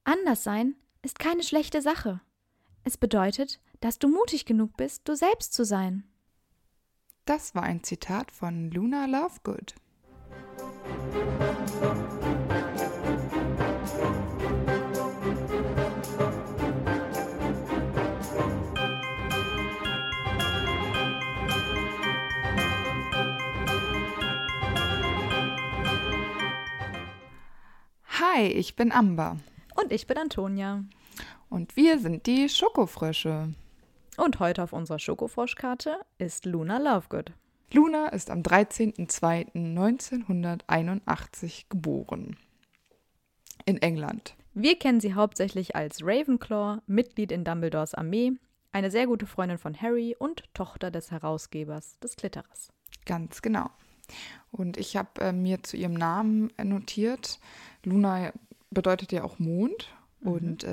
Anders sein ist keine schlechte Sache. Es bedeutet, dass du mutig genug bist, du selbst zu sein. Das war ein Zitat von Luna Lovegood. Hi, ich bin Amber. Und ich bin Antonia. Und wir sind die Schokofrösche. Und heute auf unserer Schokofroschkarte ist Luna Lovegood. Luna ist am 13.02.1981 geboren. In England. Wir kennen sie hauptsächlich als Ravenclaw, Mitglied in Dumbledores Armee, eine sehr gute Freundin von Harry und Tochter des Herausgebers des Glitterers. Ganz genau. Und ich habe mir zu ihrem Namen notiert, Luna bedeutet ja auch Mond. Und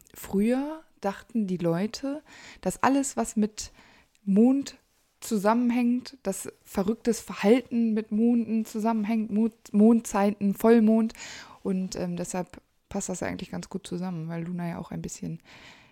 früher dachten die Leute, dass alles, was mit Mond zusammenhängt, das verrücktes Verhalten mit Monden zusammenhängt, Mondzeiten, Vollmond. Und deshalb passt das ja eigentlich ganz gut zusammen, weil Luna ja auch ein bisschen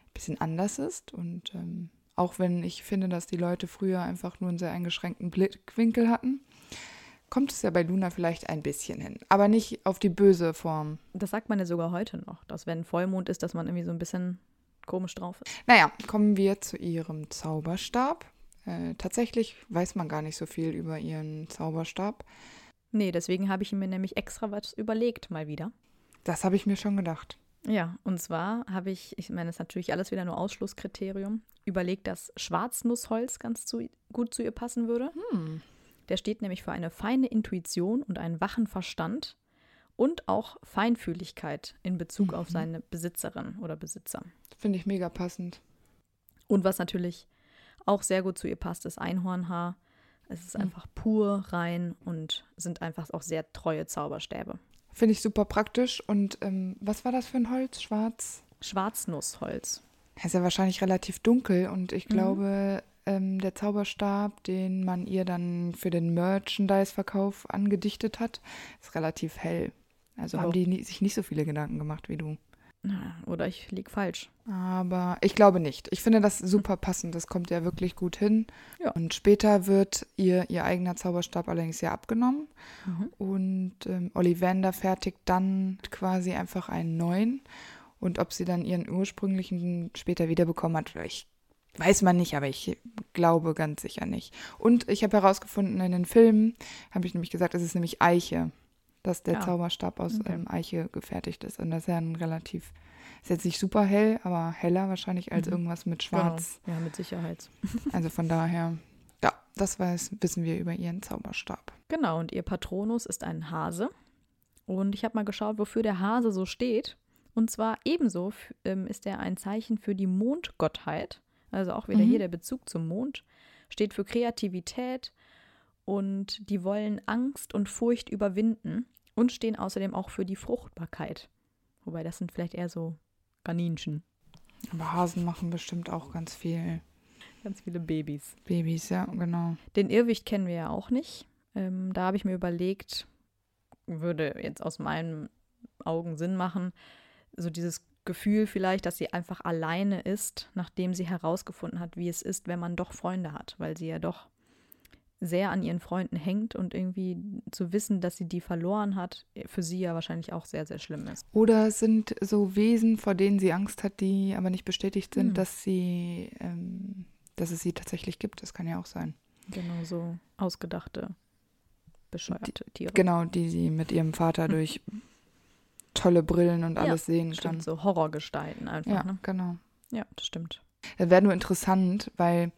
anders ist. Und auch wenn ich finde, dass die Leute früher einfach nur einen sehr eingeschränkten Blickwinkel hatten, kommt es ja bei Luna vielleicht ein bisschen hin. Aber nicht auf die böse Form. Das sagt man ja sogar heute noch, dass wenn Vollmond ist, dass man irgendwie so ein bisschen komisch drauf ist. Naja, kommen wir zu ihrem Zauberstab. Tatsächlich weiß man gar nicht so viel über ihren Zauberstab. Nee, deswegen habe ich mir nämlich extra was überlegt, mal wieder. Das habe ich mir schon gedacht. Ja, und zwar habe ich meine, das ist natürlich alles wieder nur Ausschlusskriterium, überlegt, dass Schwarznussholz ganz gut zu ihr passen würde. Der steht nämlich für eine feine Intuition und einen wachen Verstand und auch Feinfühligkeit in Bezug auf seine Besitzerin oder Besitzer. Finde ich mega passend. Und was natürlich auch sehr gut zu ihr passt, ist Einhornhaar. Es ist einfach pur, rein und sind einfach auch sehr treue Zauberstäbe. Finde ich super praktisch. Und was war das für ein Holz? Schwarznussholz. Das ist ja wahrscheinlich relativ dunkel und ich glaube, der Zauberstab, den man ihr dann für den Merchandise-Verkauf angedichtet hat, ist relativ hell. Also haben die sich nicht so viele Gedanken gemacht wie du. Oder ich liege falsch. Aber ich glaube nicht. Ich finde das super passend. Das kommt ja wirklich gut hin. Ja. Und später wird ihr eigener Zauberstab allerdings ja abgenommen. Und Ollivander fertigt dann quasi einfach einen neuen. Und ob sie dann ihren ursprünglichen später wiederbekommen hat, weiß man nicht, aber ich glaube ganz sicher nicht. Und ich habe herausgefunden, in den Filmen habe ich nämlich gesagt, es ist nämlich Eiche, dass der Zauberstab aus Eiche gefertigt ist. Und das ist ja ist jetzt nicht super hell, aber heller wahrscheinlich als irgendwas mit Schwarz. Genau. Ja, mit Sicherheit. Also von daher, ja, das wissen wir über ihren Zauberstab. Genau, und ihr Patronus ist ein Hase. Und ich habe mal geschaut, wofür der Hase so steht. Und zwar ebenso ist er ein Zeichen für die Mondgottheit. Also auch wieder hier der Bezug zum Mond. Steht für Kreativität und die wollen Angst und Furcht überwinden und stehen außerdem auch für die Fruchtbarkeit. Wobei das sind vielleicht eher so Kaninchen. Aber Hasen machen bestimmt auch ganz viele Babys. Babys, ja, genau. Den Irrwicht kennen wir ja auch nicht. Da habe ich mir überlegt, würde jetzt aus meinen Augen Sinn machen, so dieses Gefühl vielleicht, dass sie einfach alleine ist, nachdem sie herausgefunden hat, wie es ist, wenn man doch Freunde hat, weil sie ja doch sehr an ihren Freunden hängt und irgendwie zu wissen, dass sie die verloren hat, für sie ja wahrscheinlich auch sehr, sehr schlimm ist. Oder es sind so Wesen, vor denen sie Angst hat, die aber nicht bestätigt sind, dass es sie tatsächlich gibt. Das kann ja auch sein. Genau, so ausgedachte, bescheuerte Tiere. Genau, die sie mit ihrem Vater durch tolle Brillen und alles sehen stimmt, kann. So Horrorgestalten einfach, Ja, ne? genau. Ja, das stimmt. Das wäre nur interessant, weil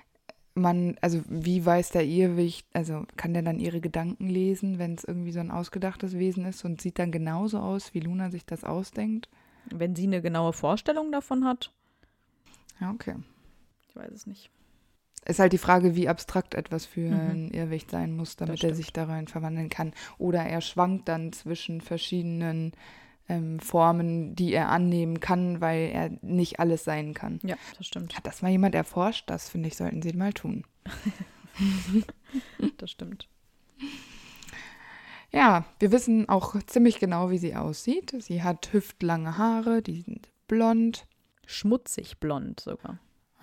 wie weiß der Irrwicht, also kann der dann ihre Gedanken lesen, wenn es irgendwie so ein ausgedachtes Wesen ist und sieht dann genauso aus, wie Luna sich das ausdenkt? Wenn sie eine genaue Vorstellung davon hat. Ja, okay. Ich weiß es nicht. Ist halt die Frage, wie abstrakt etwas für ein Irrwicht sein muss, damit er stimmt. sich darin verwandeln kann. Oder er schwankt dann zwischen verschiedenen Formen, die er annehmen kann, weil er nicht alles sein kann. Ja, das stimmt. Hat das mal jemand erforscht? Das, finde ich, sollten sie mal tun. Das stimmt. Ja, wir wissen auch ziemlich genau, wie sie aussieht. Sie hat hüftlange Haare, die sind blond. Schmutzig blond sogar.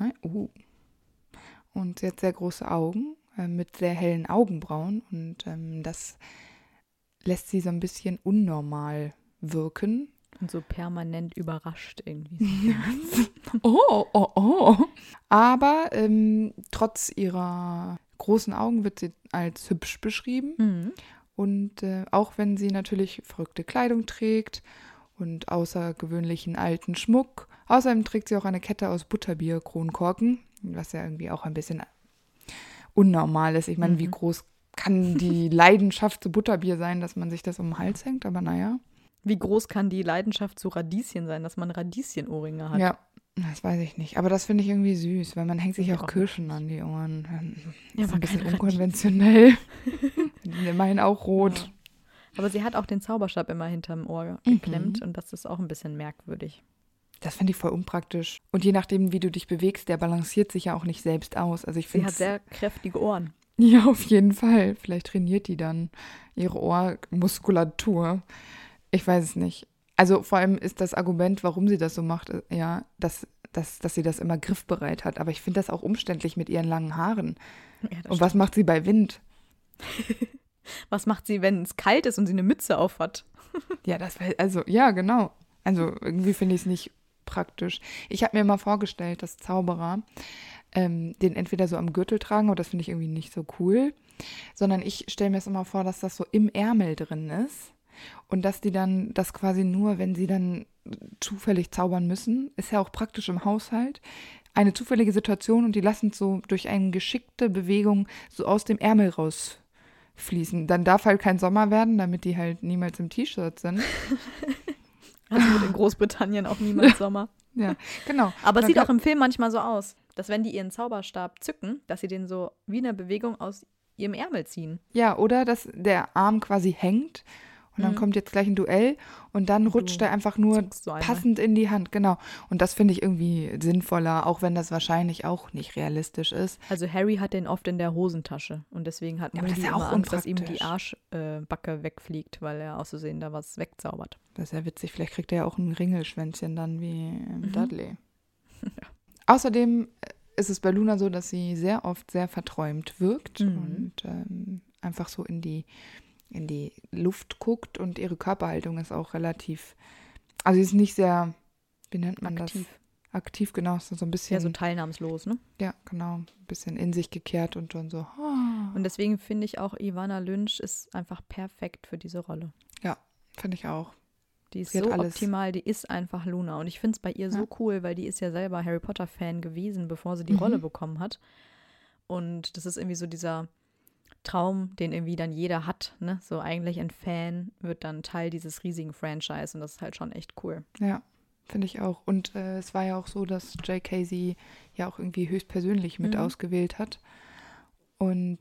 Und sie hat sehr große Augen mit sehr hellen Augenbrauen. Und das lässt sie so ein bisschen unnormal wirken. Und so permanent überrascht irgendwie. Oh. Aber trotz ihrer großen Augen wird sie als hübsch beschrieben. Mhm. Und auch wenn sie natürlich verrückte Kleidung trägt und außergewöhnlichen alten Schmuck. Außerdem trägt sie auch eine Kette aus Butterbier-Kronkorken, was ja irgendwie auch ein bisschen unnormal ist. Ich meine, wie groß kann die Leidenschaft zu Butterbier sein, dass man sich das um den Hals hängt? Aber naja. Wie groß kann die Leidenschaft zu Radieschen sein, dass man Radieschenohrringe hat? Ja, das weiß ich nicht. Aber das finde ich irgendwie süß, weil man hängt sich Ja, auch auch Kirschen an die Ohren. Ja, Das ist aber ein bisschen keine unkonventionell. Die sind immerhin auch rot. Ja. Aber sie hat auch den Zauberstab immer hinterm Ohr geklemmt und das ist auch ein bisschen merkwürdig. Das finde ich voll unpraktisch. Und je nachdem, wie du dich bewegst, der balanciert sich ja auch nicht selbst aus. Also ich Sie finde hat sehr kräftige Ohren. ja, auf jeden Fall. Vielleicht trainiert die dann ihre Ohrmuskulatur. Ich weiß es nicht. Also vor allem ist das Argument, warum sie das so macht, ja, dass sie das immer griffbereit hat. Aber ich finde das auch umständlich mit ihren langen Haaren. Ja, das Und was macht sie bei Wind? Was macht sie, wenn es kalt ist und sie eine Mütze auf hat? Ja, ja, genau. Also irgendwie finde ich es nicht praktisch. Ich habe mir mal vorgestellt, dass Zauberer den entweder so am Gürtel tragen, aber das finde ich irgendwie nicht so cool, sondern ich stelle mir es immer vor, dass das so im Ärmel drin ist und dass die dann das quasi nur, wenn sie dann zufällig zaubern müssen, ist ja auch praktisch im Haushalt, eine zufällige Situation und die lassen es so durch eine geschickte Bewegung so aus dem Ärmel rausfließen. Dann darf halt kein Sommer werden, damit die halt niemals im T-Shirt sind. Also wird in Großbritannien auch niemals Sommer. Ja, genau. Aber es Dann sieht auch im Film manchmal so aus, dass wenn die ihren Zauberstab zücken, dass sie den so wie eine Bewegung aus ihrem Ärmel ziehen. Ja, oder dass der Arm quasi hängt und dann kommt jetzt gleich ein Duell und dann rutscht er einfach nur zuckst so einmal. passend in die Hand, genau. Und das finde ich irgendwie sinnvoller, auch wenn das wahrscheinlich auch nicht realistisch ist. Also Harry hat den oft in der Hosentasche und deswegen hat Ja, aber das Moody ist ja immer auch Angst, dass ihm die unpraktisch. Arschbacke wegfliegt, weil er aus Versehen da was wegzaubert. Das ist ja witzig, vielleicht kriegt er ja auch ein Ringelschwänzchen dann wie Dudley. Außerdem ist es bei Luna so, dass sie sehr oft sehr verträumt wirkt und einfach so in die Luft guckt und ihre Körperhaltung ist auch relativ, also sie ist nicht sehr, wie nennt man Aktiv. das? Aktiv, genau, so ein bisschen, Ja, so teilnahmslos, ne? ja, genau, ein bisschen in sich gekehrt und dann so, Und deswegen finde ich auch, Ivana Lynch ist einfach perfekt für diese Rolle. ja, finde ich auch. Die ist Sie hat so alles. optimal, die ist einfach Luna. Und ich finde es bei ihr so cool, weil die ist ja selber Harry Potter-Fan gewesen, bevor sie die Rolle bekommen hat. Und das ist irgendwie so dieser Traum, den irgendwie dann jeder hat, ne? So eigentlich ein Fan wird dann Teil dieses riesigen Franchise und das ist halt schon echt cool. Ja, finde ich auch. Und es war ja auch so, dass J.K. sie ja auch irgendwie höchstpersönlich mit ausgewählt hat. Und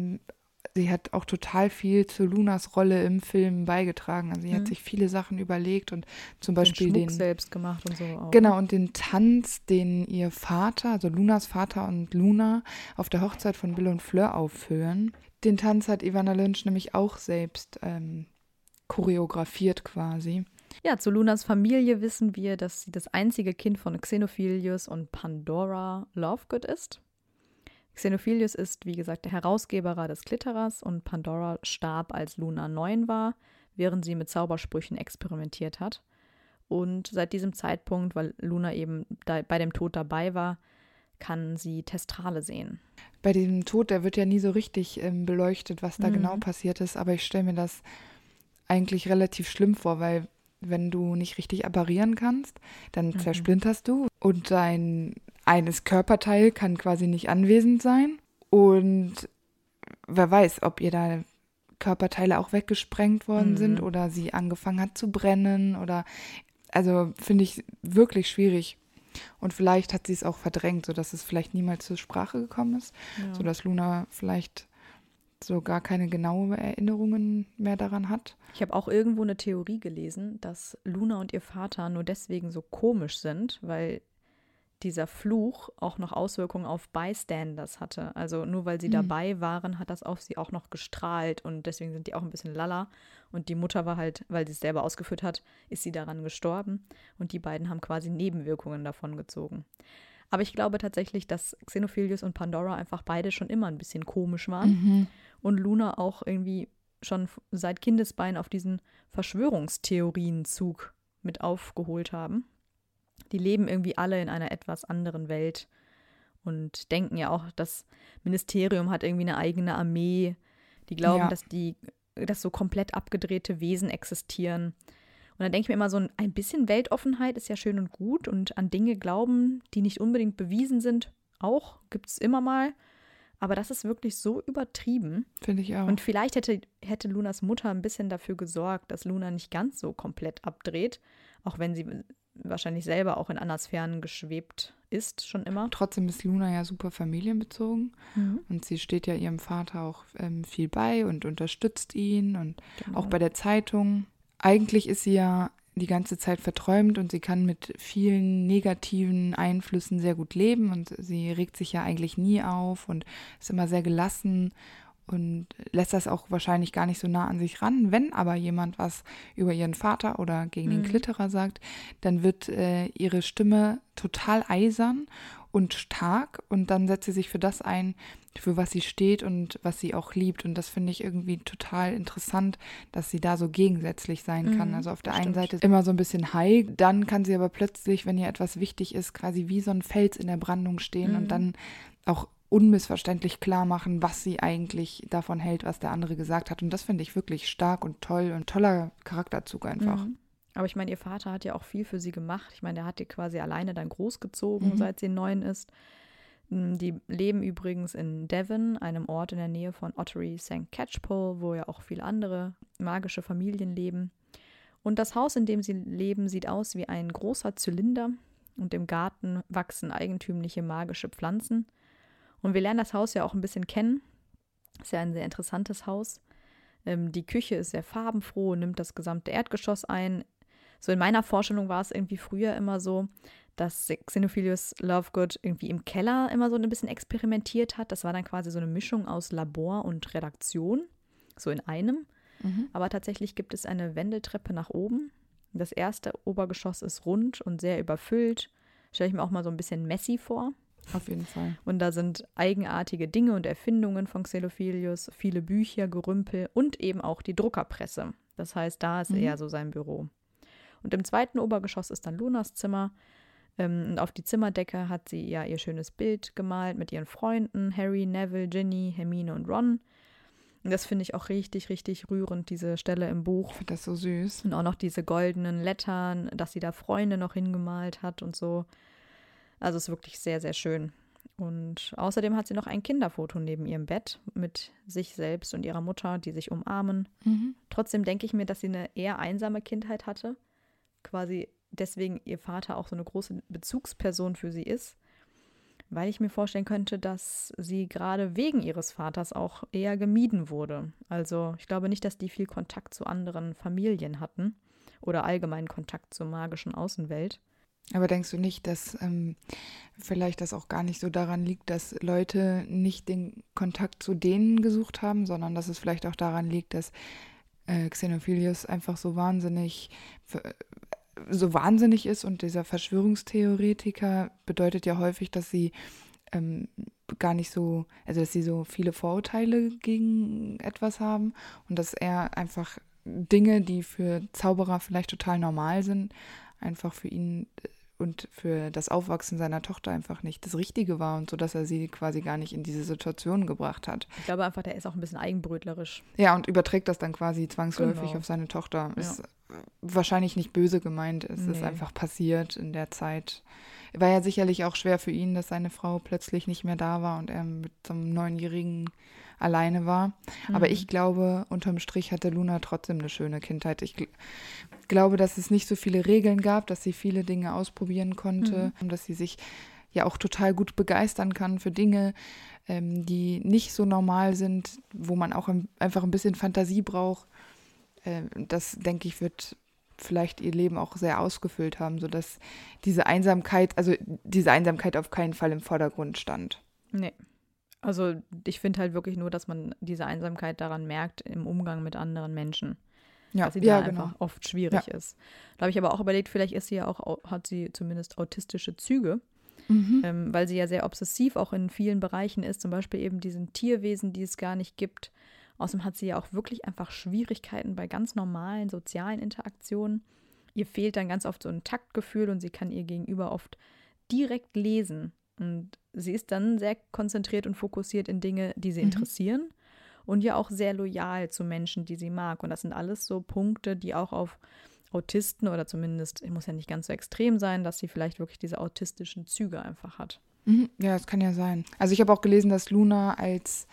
sie hat auch total viel zu Lunas Rolle im Film beigetragen. Also sie hat sich viele Sachen überlegt und zum Beispiel den Schmuck selbst gemacht und so auch. Genau, und den Tanz, den ihr Vater, also Lunas Vater und Luna auf der Hochzeit von Bill und Fleur aufführen. Den Tanz hat Ivana Lynch nämlich auch selbst choreografiert quasi. Ja, zu Lunas Familie wissen wir, dass sie das einzige Kind von Xenophilius und Pandora Lovegood ist. Xenophilius ist, wie gesagt, der Herausgeber des Glitterers und Pandora starb, als Luna 9 war, während sie mit Zaubersprüchen experimentiert hat. Und seit diesem Zeitpunkt, weil Luna eben bei dem Tod dabei war, kann sie Testrale sehen. Bei diesem Tod, der wird ja nie so richtig beleuchtet, was da genau passiert ist, aber ich stelle mir das eigentlich relativ schlimm vor, weil wenn du nicht richtig apparieren kannst, dann zersplinterst du und dein eines Körperteil kann quasi nicht anwesend sein und wer weiß, ob ihr da Körperteile auch weggesprengt worden sind oder sie angefangen hat zu brennen oder, also finde ich wirklich schwierig. Und vielleicht hat sie es auch verdrängt, sodass es vielleicht niemals zur Sprache gekommen ist, sodass Luna vielleicht so gar keine genauen Erinnerungen mehr daran hat. Ich habe auch irgendwo eine Theorie gelesen, dass Luna und ihr Vater nur deswegen so komisch sind, weil dieser Fluch auch noch Auswirkungen auf Bystanders hatte. Also nur weil sie dabei waren, hat das auf sie auch noch gestrahlt und deswegen sind die auch ein bisschen lala. Und die Mutter war halt, weil sie es selber ausgeführt hat, ist sie daran gestorben und die beiden haben quasi Nebenwirkungen davon gezogen. Aber ich glaube tatsächlich, dass Xenophilius und Pandora einfach beide schon immer ein bisschen komisch waren und Luna auch irgendwie schon seit Kindesbein auf diesen Verschwörungstheorienzug mit aufgeholt haben. Die leben irgendwie alle in einer etwas anderen Welt und denken ja auch, das Ministerium hat irgendwie eine eigene Armee. Die glauben, dass so komplett abgedrehte Wesen existieren. Und dann denke ich mir immer, so ein bisschen Weltoffenheit ist ja schön und gut und an Dinge glauben, die nicht unbedingt bewiesen sind, auch, gibt es immer mal. Aber das ist wirklich so übertrieben. Finde ich auch. Und vielleicht hätte Lunas Mutter ein bisschen dafür gesorgt, dass Luna nicht ganz so komplett abdreht, auch wenn sie wahrscheinlich selber auch in anderen Sphären geschwebt ist, schon immer. Trotzdem ist Luna ja super familienbezogen und sie steht ja ihrem Vater auch viel bei und unterstützt ihn und auch bei der Zeitung. Eigentlich ist sie ja die ganze Zeit verträumt und sie kann mit vielen negativen Einflüssen sehr gut leben und sie regt sich ja eigentlich nie auf und ist immer sehr gelassen und lässt das auch wahrscheinlich gar nicht so nah an sich ran. Wenn aber jemand was über ihren Vater oder gegen den Klitterer sagt, dann wird ihre Stimme total eisern und stark und dann setzt sie sich für das ein, für was sie steht und was sie auch liebt. Und das finde ich irgendwie total interessant, dass sie da so gegensätzlich sein kann. Also auf der einen Seite immer so ein bisschen high, dann kann sie aber plötzlich, wenn ihr etwas wichtig ist, quasi wie so ein Fels in der Brandung stehen und dann auch unmissverständlich klar machen, was sie eigentlich davon hält, was der andere gesagt hat. Und das finde ich wirklich stark und toll und toller Charakterzug einfach. Aber ich meine, ihr Vater hat ja auch viel für sie gemacht. Ich meine, der hat die quasi alleine dann großgezogen, seit sie 9 ist. Die leben übrigens in Devon, einem Ort in der Nähe von Ottery St. Catchpole, wo ja auch viele andere magische Familien leben. Und das Haus, in dem sie leben, sieht aus wie ein großer Zylinder und im Garten wachsen eigentümliche magische Pflanzen. Und wir lernen das Haus ja auch ein bisschen kennen. Ist ja ein sehr interessantes Haus. Die Küche ist sehr farbenfroh und nimmt das gesamte Erdgeschoss ein. So in meiner Vorstellung war es irgendwie früher immer so, dass Xenophilius Lovegood irgendwie im Keller immer so ein bisschen experimentiert hat. Das war dann quasi so eine Mischung aus Labor und Redaktion, so in einem. Aber tatsächlich gibt es eine Wendeltreppe nach oben. Das erste Obergeschoss ist rund und sehr überfüllt. Stelle ich mir auch mal so ein bisschen messy vor. Auf jeden Fall. Und da sind eigenartige Dinge und Erfindungen von Xenophilius, viele Bücher, Gerümpel und eben auch die Druckerpresse. Das heißt, da ist eher so sein Büro. Und im zweiten Obergeschoss ist dann Lunas Zimmer. Und auf die Zimmerdecke hat sie ja ihr schönes Bild gemalt mit ihren Freunden, Harry, Neville, Ginny, Hermine und Ron. Und das finde ich auch richtig, richtig rührend, diese Stelle im Buch. Ich finde das so süß. Und auch noch diese goldenen Lettern, dass sie da Freunde noch hingemalt hat und so. Also es ist wirklich sehr, sehr schön. Und außerdem hat sie noch ein Kinderfoto neben ihrem Bett mit sich selbst und ihrer Mutter, die sich umarmen. Trotzdem denke ich mir, dass sie eine eher einsame Kindheit hatte. Quasi deswegen ihr Vater auch so eine große Bezugsperson für sie ist. Weil ich mir vorstellen könnte, dass sie gerade wegen ihres Vaters auch eher gemieden wurde. Also ich glaube nicht, dass die viel Kontakt zu anderen Familien hatten oder allgemein Kontakt zur magischen Außenwelt. Aber denkst du nicht, dass vielleicht das auch gar nicht so daran liegt, dass Leute nicht den Kontakt zu denen gesucht haben, sondern dass es vielleicht auch daran liegt, dass Xenophilius einfach so wahnsinnig ist und dieser Verschwörungstheoretiker bedeutet ja häufig, dass sie gar nicht so, also dass sie so viele Vorurteile gegen etwas haben und dass er einfach Dinge, die für Zauberer vielleicht total normal sind, einfach für ihn und für das Aufwachsen seiner Tochter einfach nicht das Richtige war und so, dass er sie quasi gar nicht in diese Situation gebracht hat. Ich glaube einfach, der ist auch ein bisschen eigenbrötlerisch. Ja, und überträgt das dann quasi zwangsläufig Genau. auf seine Tochter. Ja. Ist wahrscheinlich nicht böse gemeint, es ist einfach passiert in der Zeit. War ja sicherlich auch schwer für ihn, dass seine Frau plötzlich nicht mehr da war und er mit so einem 9-Jährigen alleine war. Aber ich glaube, unterm Strich hatte Luna trotzdem eine schöne Kindheit. Ich glaube, dass es nicht so viele Regeln gab, dass sie viele Dinge ausprobieren konnte und dass sie sich ja auch total gut begeistern kann für Dinge, die nicht so normal sind, wo man auch einfach ein bisschen Fantasie braucht. Das, denke ich, wird vielleicht ihr Leben auch sehr ausgefüllt haben, sodass diese Einsamkeit auf keinen Fall im Vordergrund stand. Nee. Also ich finde halt wirklich nur, dass man diese Einsamkeit daran merkt im Umgang mit anderen Menschen. Ja, dass sie da genau. einfach oft schwierig ist. Da habe ich aber auch überlegt, vielleicht ist sie ja auch, hat sie zumindest autistische Züge, weil sie ja sehr obsessiv auch in vielen Bereichen ist, zum Beispiel eben diesen Tierwesen, die es gar nicht gibt. Außerdem hat sie ja auch wirklich einfach Schwierigkeiten bei ganz normalen sozialen Interaktionen. Ihr fehlt dann ganz oft so ein Taktgefühl und sie kann ihr Gegenüber oft direkt lesen. Und sie ist dann sehr konzentriert und fokussiert in Dinge, die sie interessieren und ja auch sehr loyal zu Menschen, die sie mag. Und das sind alles so Punkte, die auch auf Autisten oder zumindest, muss ja nicht ganz so extrem sein, dass sie vielleicht wirklich diese autistischen Züge einfach hat. Ja, das kann ja sein. Also ich habe auch gelesen, dass Luna als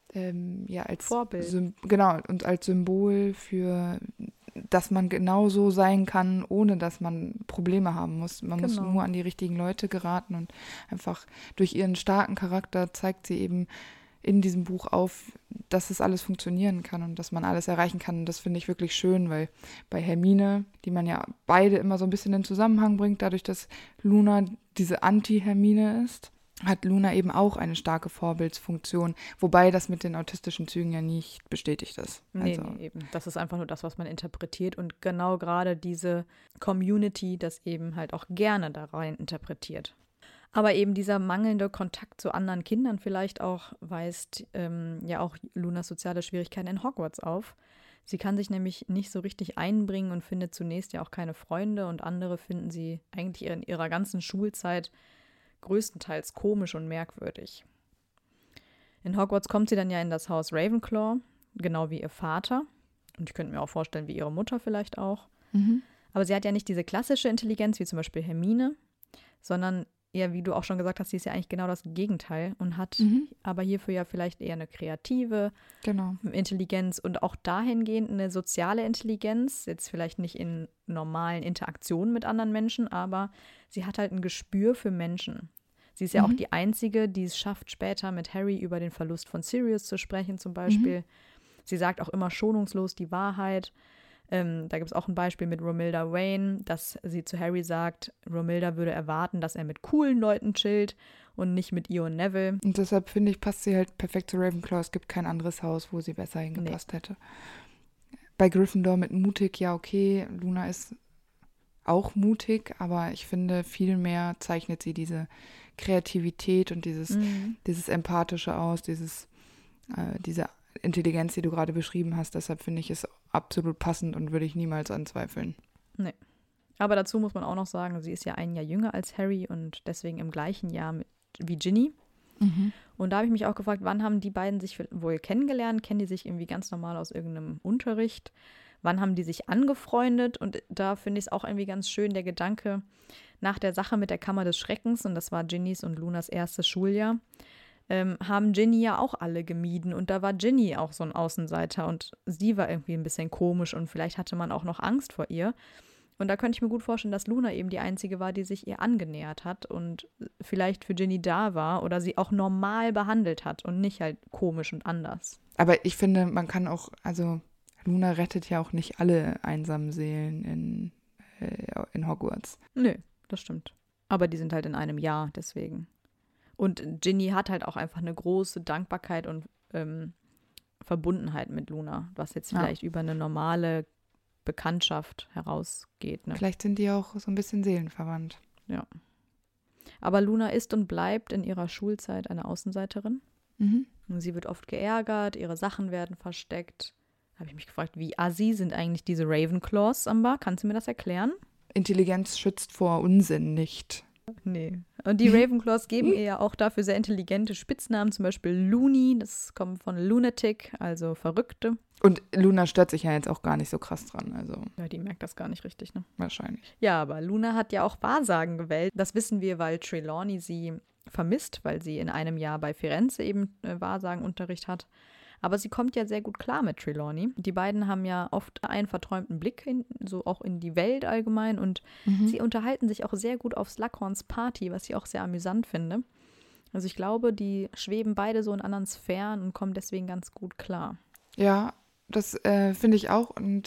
Vorbild. Genau, und als Symbol für, dass man genauso sein kann, ohne dass man Probleme haben muss. Man muss nur an die richtigen Leute geraten und einfach durch ihren starken Charakter zeigt sie eben in diesem Buch auf, dass es alles funktionieren kann und dass man alles erreichen kann. Und das finde ich wirklich schön, weil bei Hermine, die man ja beide immer so ein bisschen in Zusammenhang bringt, dadurch, dass Luna diese Anti-Hermine ist, hat Luna eben auch eine starke Vorbildsfunktion, wobei das mit den autistischen Zügen ja nicht bestätigt ist. Nee, eben. Das ist einfach nur das, was man interpretiert und genau gerade diese Community das eben halt auch gerne da rein interpretiert. Aber eben dieser mangelnde Kontakt zu anderen Kindern vielleicht auch weist ja auch Lunas soziale Schwierigkeiten in Hogwarts auf. Sie kann sich nämlich nicht so richtig einbringen und findet zunächst ja auch keine Freunde und andere finden sie eigentlich in ihrer ganzen Schulzeit größtenteils komisch und merkwürdig. In Hogwarts kommt sie dann ja in das Haus Ravenclaw, genau wie ihr Vater. Und ich könnte mir auch vorstellen, wie ihre Mutter vielleicht auch. Aber sie hat ja nicht diese klassische Intelligenz, wie zum Beispiel Hermine, sondern eher, wie du auch schon gesagt hast, sie ist ja eigentlich genau das Gegenteil und hat aber hierfür ja vielleicht eher eine kreative Intelligenz und auch dahingehend eine soziale Intelligenz, jetzt vielleicht nicht in normalen Interaktionen mit anderen Menschen, aber sie hat halt ein Gespür für Menschen. Sie ist ja auch die Einzige, die es schafft, später mit Harry über den Verlust von Sirius zu sprechen zum Beispiel. Sie sagt auch immer schonungslos die Wahrheit. Da gibt es auch ein Beispiel mit Romilda Wayne, dass sie zu Harry sagt, Romilda würde erwarten, dass er mit coolen Leuten chillt und nicht mit ihr und Neville. Und deshalb finde ich, passt sie halt perfekt zu Ravenclaw. Es gibt kein anderes Haus, wo sie besser hingepasst hätte. Bei Gryffindor mit mutig, ja okay, Luna ist auch mutig, aber ich finde, viel mehr zeichnet sie diese Kreativität und dieses Empathische aus, diese Intelligenz, die du gerade beschrieben hast. Deshalb finde ich es absolut passend und würde ich niemals anzweifeln. Nee. Aber dazu muss man auch noch sagen, sie ist ja ein Jahr jünger als Harry und deswegen im gleichen Jahr wie Ginny. Und da habe ich mich auch gefragt, wann haben die beiden sich wohl kennengelernt? Kennen die sich irgendwie ganz normal aus irgendeinem Unterricht? Wann haben die sich angefreundet? Und da finde ich es auch irgendwie ganz schön, der Gedanke, nach der Sache mit der Kammer des Schreckens, und das war Ginnys und Lunas erstes Schuljahr, haben Ginny ja auch alle gemieden. Und da war Ginny auch so ein Außenseiter und sie war irgendwie ein bisschen komisch und vielleicht hatte man auch noch Angst vor ihr. Und da könnte ich mir gut vorstellen, dass Luna eben die Einzige war, die sich ihr angenähert hat und vielleicht für Ginny da war oder sie auch normal behandelt hat und nicht halt komisch und anders. Aber ich finde, man kann auch, also Luna rettet ja auch nicht alle einsamen Seelen in Hogwarts. Nö, das stimmt. Aber die sind halt in einem Jahr, deswegen. Und Ginny hat halt auch einfach eine große Dankbarkeit und Verbundenheit mit Luna, was jetzt vielleicht über eine normale Bekanntschaft herausgeht. Ne? Vielleicht sind die auch so ein bisschen seelenverwandt. Ja. Aber Luna ist und bleibt in ihrer Schulzeit eine Außenseiterin. Und sie wird oft geärgert, ihre Sachen werden versteckt. Da habe ich mich gefragt, wie assi sind eigentlich diese Ravenclaws, Amber? Kannst du mir das erklären? Intelligenz schützt vor Unsinn nicht. Nee. Und die Ravenclaws geben ihr ja auch dafür sehr intelligente Spitznamen, zum Beispiel Loony, das kommt von Lunatic, also Verrückte. Und Luna stört sich ja jetzt auch gar nicht so krass dran, also. Ja, die merkt das gar nicht richtig, ne? Wahrscheinlich. Ja, aber Luna hat ja auch Wahrsagen gewählt. Das wissen wir, weil Trelawney sie vermisst, weil sie in einem Jahr bei Firenze eben Wahrsagenunterricht hat. Aber sie kommt ja sehr gut klar mit Trelawney. Die beiden haben ja oft einen verträumten Blick so auch in die Welt allgemein und sie unterhalten sich auch sehr gut auf Slughorns Party, was ich auch sehr amüsant finde. Also ich glaube, die schweben beide so in anderen Sphären und kommen deswegen ganz gut klar. Ja, das finde ich auch. Und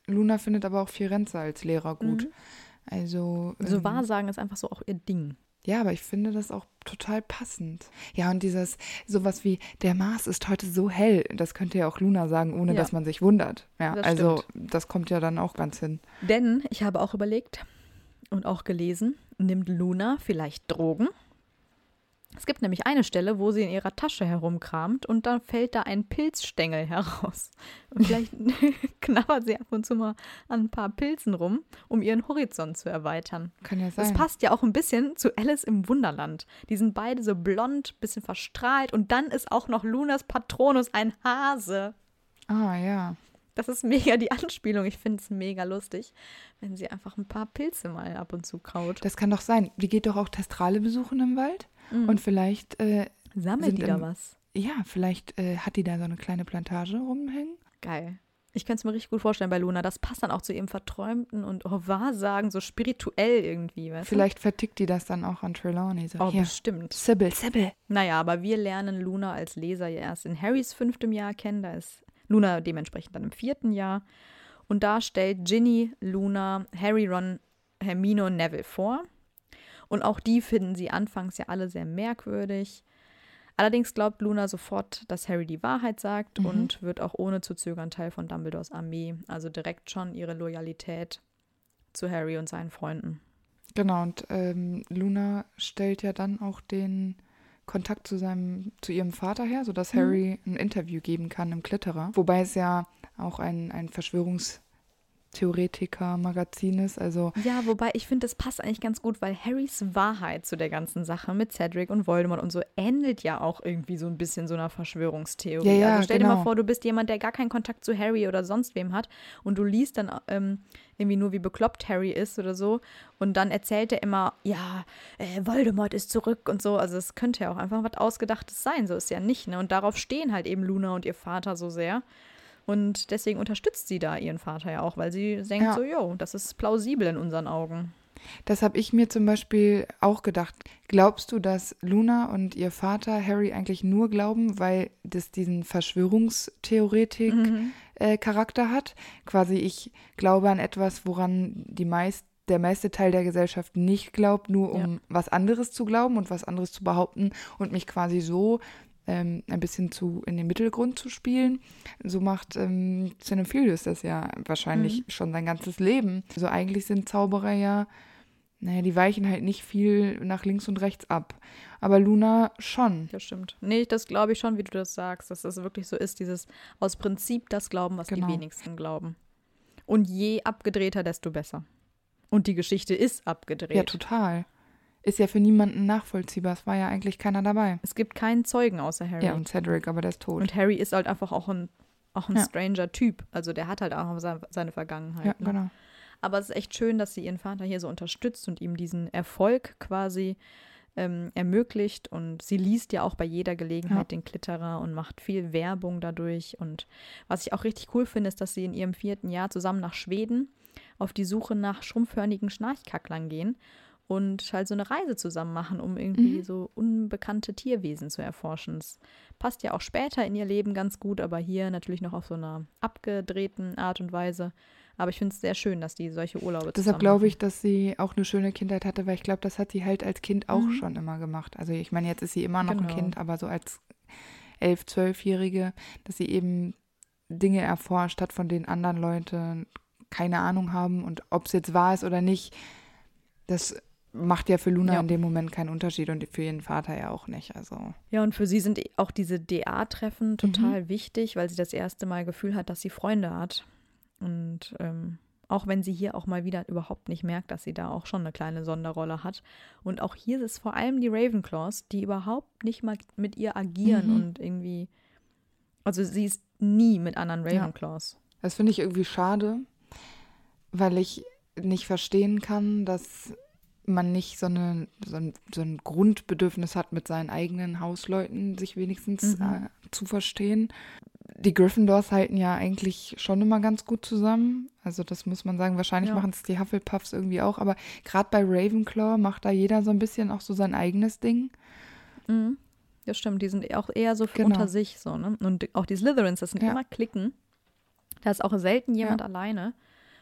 Luna findet aber auch Firenze als Lehrer gut. Also So Wahrsagen ist einfach so auch ihr Ding. ja, aber ich finde das auch total passend. Ja, und sowas wie, der Mars ist heute so hell, das könnte ja auch Luna sagen, ohne Ja. dass man sich wundert. Ja, Das also das kommt ja dann auch ganz hin. Denn ich habe auch überlegt und auch gelesen, nimmt Luna vielleicht Drogen? Es gibt nämlich eine Stelle, wo sie in ihrer Tasche herumkramt und dann fällt da ein Pilzstängel heraus. Und vielleicht knabbert sie ab und zu mal an ein paar Pilzen rum, um ihren Horizont zu erweitern. Kann ja Das sein. passt ja auch ein bisschen zu Alice im Wunderland. Die sind beide so blond, bisschen verstrahlt und dann ist auch noch Lunas Patronus ein Hase. Ah, ja. Das ist mega die Anspielung. Ich finde es mega lustig, wenn sie einfach ein paar Pilze mal ab und zu kaut. Das kann doch sein. Die geht doch auch Testrale besuchen im Wald. Und vielleicht Sammelt die da was? Ja, vielleicht hat die da so eine kleine Plantage rumhängen. Geil. Ich könnte es mir richtig gut vorstellen bei Luna. Das passt dann auch zu ihrem Verträumten und Wahrsagen, so spirituell irgendwie. Weißt Vielleicht vertickt die das dann auch an Trelawney. So, du? Oh, hier, bestimmt. Sybil. Naja, aber wir lernen Luna als Leser ja erst in Harrys 5. Jahr kennen. Da ist Luna dementsprechend dann im 4. Jahr. Und da stellt Ginny Luna, Harry, Ron, Hermine und Neville vor. Und auch die finden sie anfangs ja alle sehr merkwürdig. Allerdings glaubt Luna sofort, dass Harry die Wahrheit sagt und wird auch ohne zu zögern Teil von Dumbledores Armee. Also direkt schon ihre Loyalität zu Harry und seinen Freunden. Genau, und Luna stellt ja dann auch den Kontakt zu ihrem Vater her, sodass Harry ein Interview geben kann im Klitterer. Wobei es ja auch ein Verschwörungstheoretiker-Magazin ist. Also Ja, wobei ich finde, das passt eigentlich ganz gut, weil Harrys Wahrheit zu der ganzen Sache mit Cedric und Voldemort und so ähnelt ja auch irgendwie so ein bisschen so einer Verschwörungstheorie. Ja, Also stell dir genau. mal vor, du bist jemand, der gar keinen Kontakt zu Harry oder sonst wem hat und du liest dann irgendwie nur, wie bekloppt Harry ist oder so und dann erzählt er immer, ja, Voldemort ist zurück und so. Also es könnte ja auch einfach was Ausgedachtes sein, so ist ja nicht, ne? Und darauf stehen halt eben Luna und ihr Vater so sehr. Und deswegen unterstützt sie da ihren Vater ja auch, weil sie denkt Ja. so, jo, das ist plausibel in unseren Augen. das habe ich mir zum Beispiel auch gedacht. Glaubst du, dass Luna und ihr Vater Harry eigentlich nur glauben, weil das diesen Verschwörungstheoretik-Charakter hat? Quasi, ich glaube an etwas, woran der meiste Teil der Gesellschaft nicht glaubt, nur um was anderes zu glauben und was anderes zu behaupten und mich quasi so ein bisschen in den Mittelgrund zu spielen. So macht Xenophilius das ja wahrscheinlich schon sein ganzes Leben. Also eigentlich sind Zauberer ja, naja, die weichen halt nicht viel nach links und rechts ab. Aber Luna schon. Das stimmt. Nee, das glaube ich schon, wie du das sagst, dass das wirklich so ist, dieses aus Prinzip das Glauben, was Genau. die wenigsten glauben. Und je abgedrehter, desto besser. Und die Geschichte ist abgedreht. Ja, total. Ist ja für niemanden nachvollziehbar. Es war ja eigentlich keiner dabei. Es gibt keinen Zeugen außer Harry. Ja, und Cedric, aber der ist tot. Und Harry ist halt einfach auch ein Ja. stranger Typ. Also der hat halt auch seine Vergangenheit. Ja, ne? genau. Aber es ist echt schön, dass sie ihren Vater hier so unterstützt und ihm diesen Erfolg quasi ermöglicht. Und sie liest ja auch bei jeder Gelegenheit den Klitterer und macht viel Werbung dadurch. Und was ich auch richtig cool finde, ist, dass sie in ihrem 4. Jahr zusammen nach Schweden auf die Suche nach schrumpfhörnigen Schnarchkacklern gehen und halt so eine Reise zusammen machen, um irgendwie so unbekannte Tierwesen zu erforschen. Das passt ja auch später in ihr Leben ganz gut, aber hier natürlich noch auf so einer abgedrehten Art und Weise. Aber ich finde es sehr schön, dass die solche Urlaube Deshalb zusammen glaube ich, machen. dass sie auch eine schöne Kindheit hatte, weil ich glaube, das hat sie halt als Kind auch schon immer gemacht. Also ich meine, jetzt ist sie immer noch ein Genau. Kind, aber so als 11-, 12-Jährige, dass sie eben Dinge erforscht hat, von denen anderen Leute keine Ahnung haben. Und ob es jetzt wahr ist oder nicht, das macht ja für Luna Ja. in dem Moment keinen Unterschied und für ihren Vater ja auch nicht. Also Ja, und für sie sind auch diese DA-Treffen total wichtig, weil sie das erste Mal Gefühl hat, dass sie Freunde hat. Und auch wenn sie hier auch mal wieder überhaupt nicht merkt, dass sie da auch schon eine kleine Sonderrolle hat. Und auch hier ist es vor allem die Ravenclaws, die überhaupt nicht mal mit ihr agieren und irgendwie, also sie ist nie mit anderen Ravenclaws. das finde ich irgendwie schade, weil ich nicht verstehen kann, dass man nicht so ein Grundbedürfnis hat, mit seinen eigenen Hausleuten sich wenigstens zu verstehen. Die Gryffindors halten ja eigentlich schon immer ganz gut zusammen. Also das muss man sagen. Wahrscheinlich machen es die Hufflepuffs irgendwie auch. Aber gerade bei Ravenclaw macht da jeder so ein bisschen auch so sein eigenes Ding. Mhm. Das stimmt, die sind auch eher so Genau. unter sich so, ne? Und auch die Slytherins, das sind Ja. immer Cliquen. Da ist auch selten jemand alleine.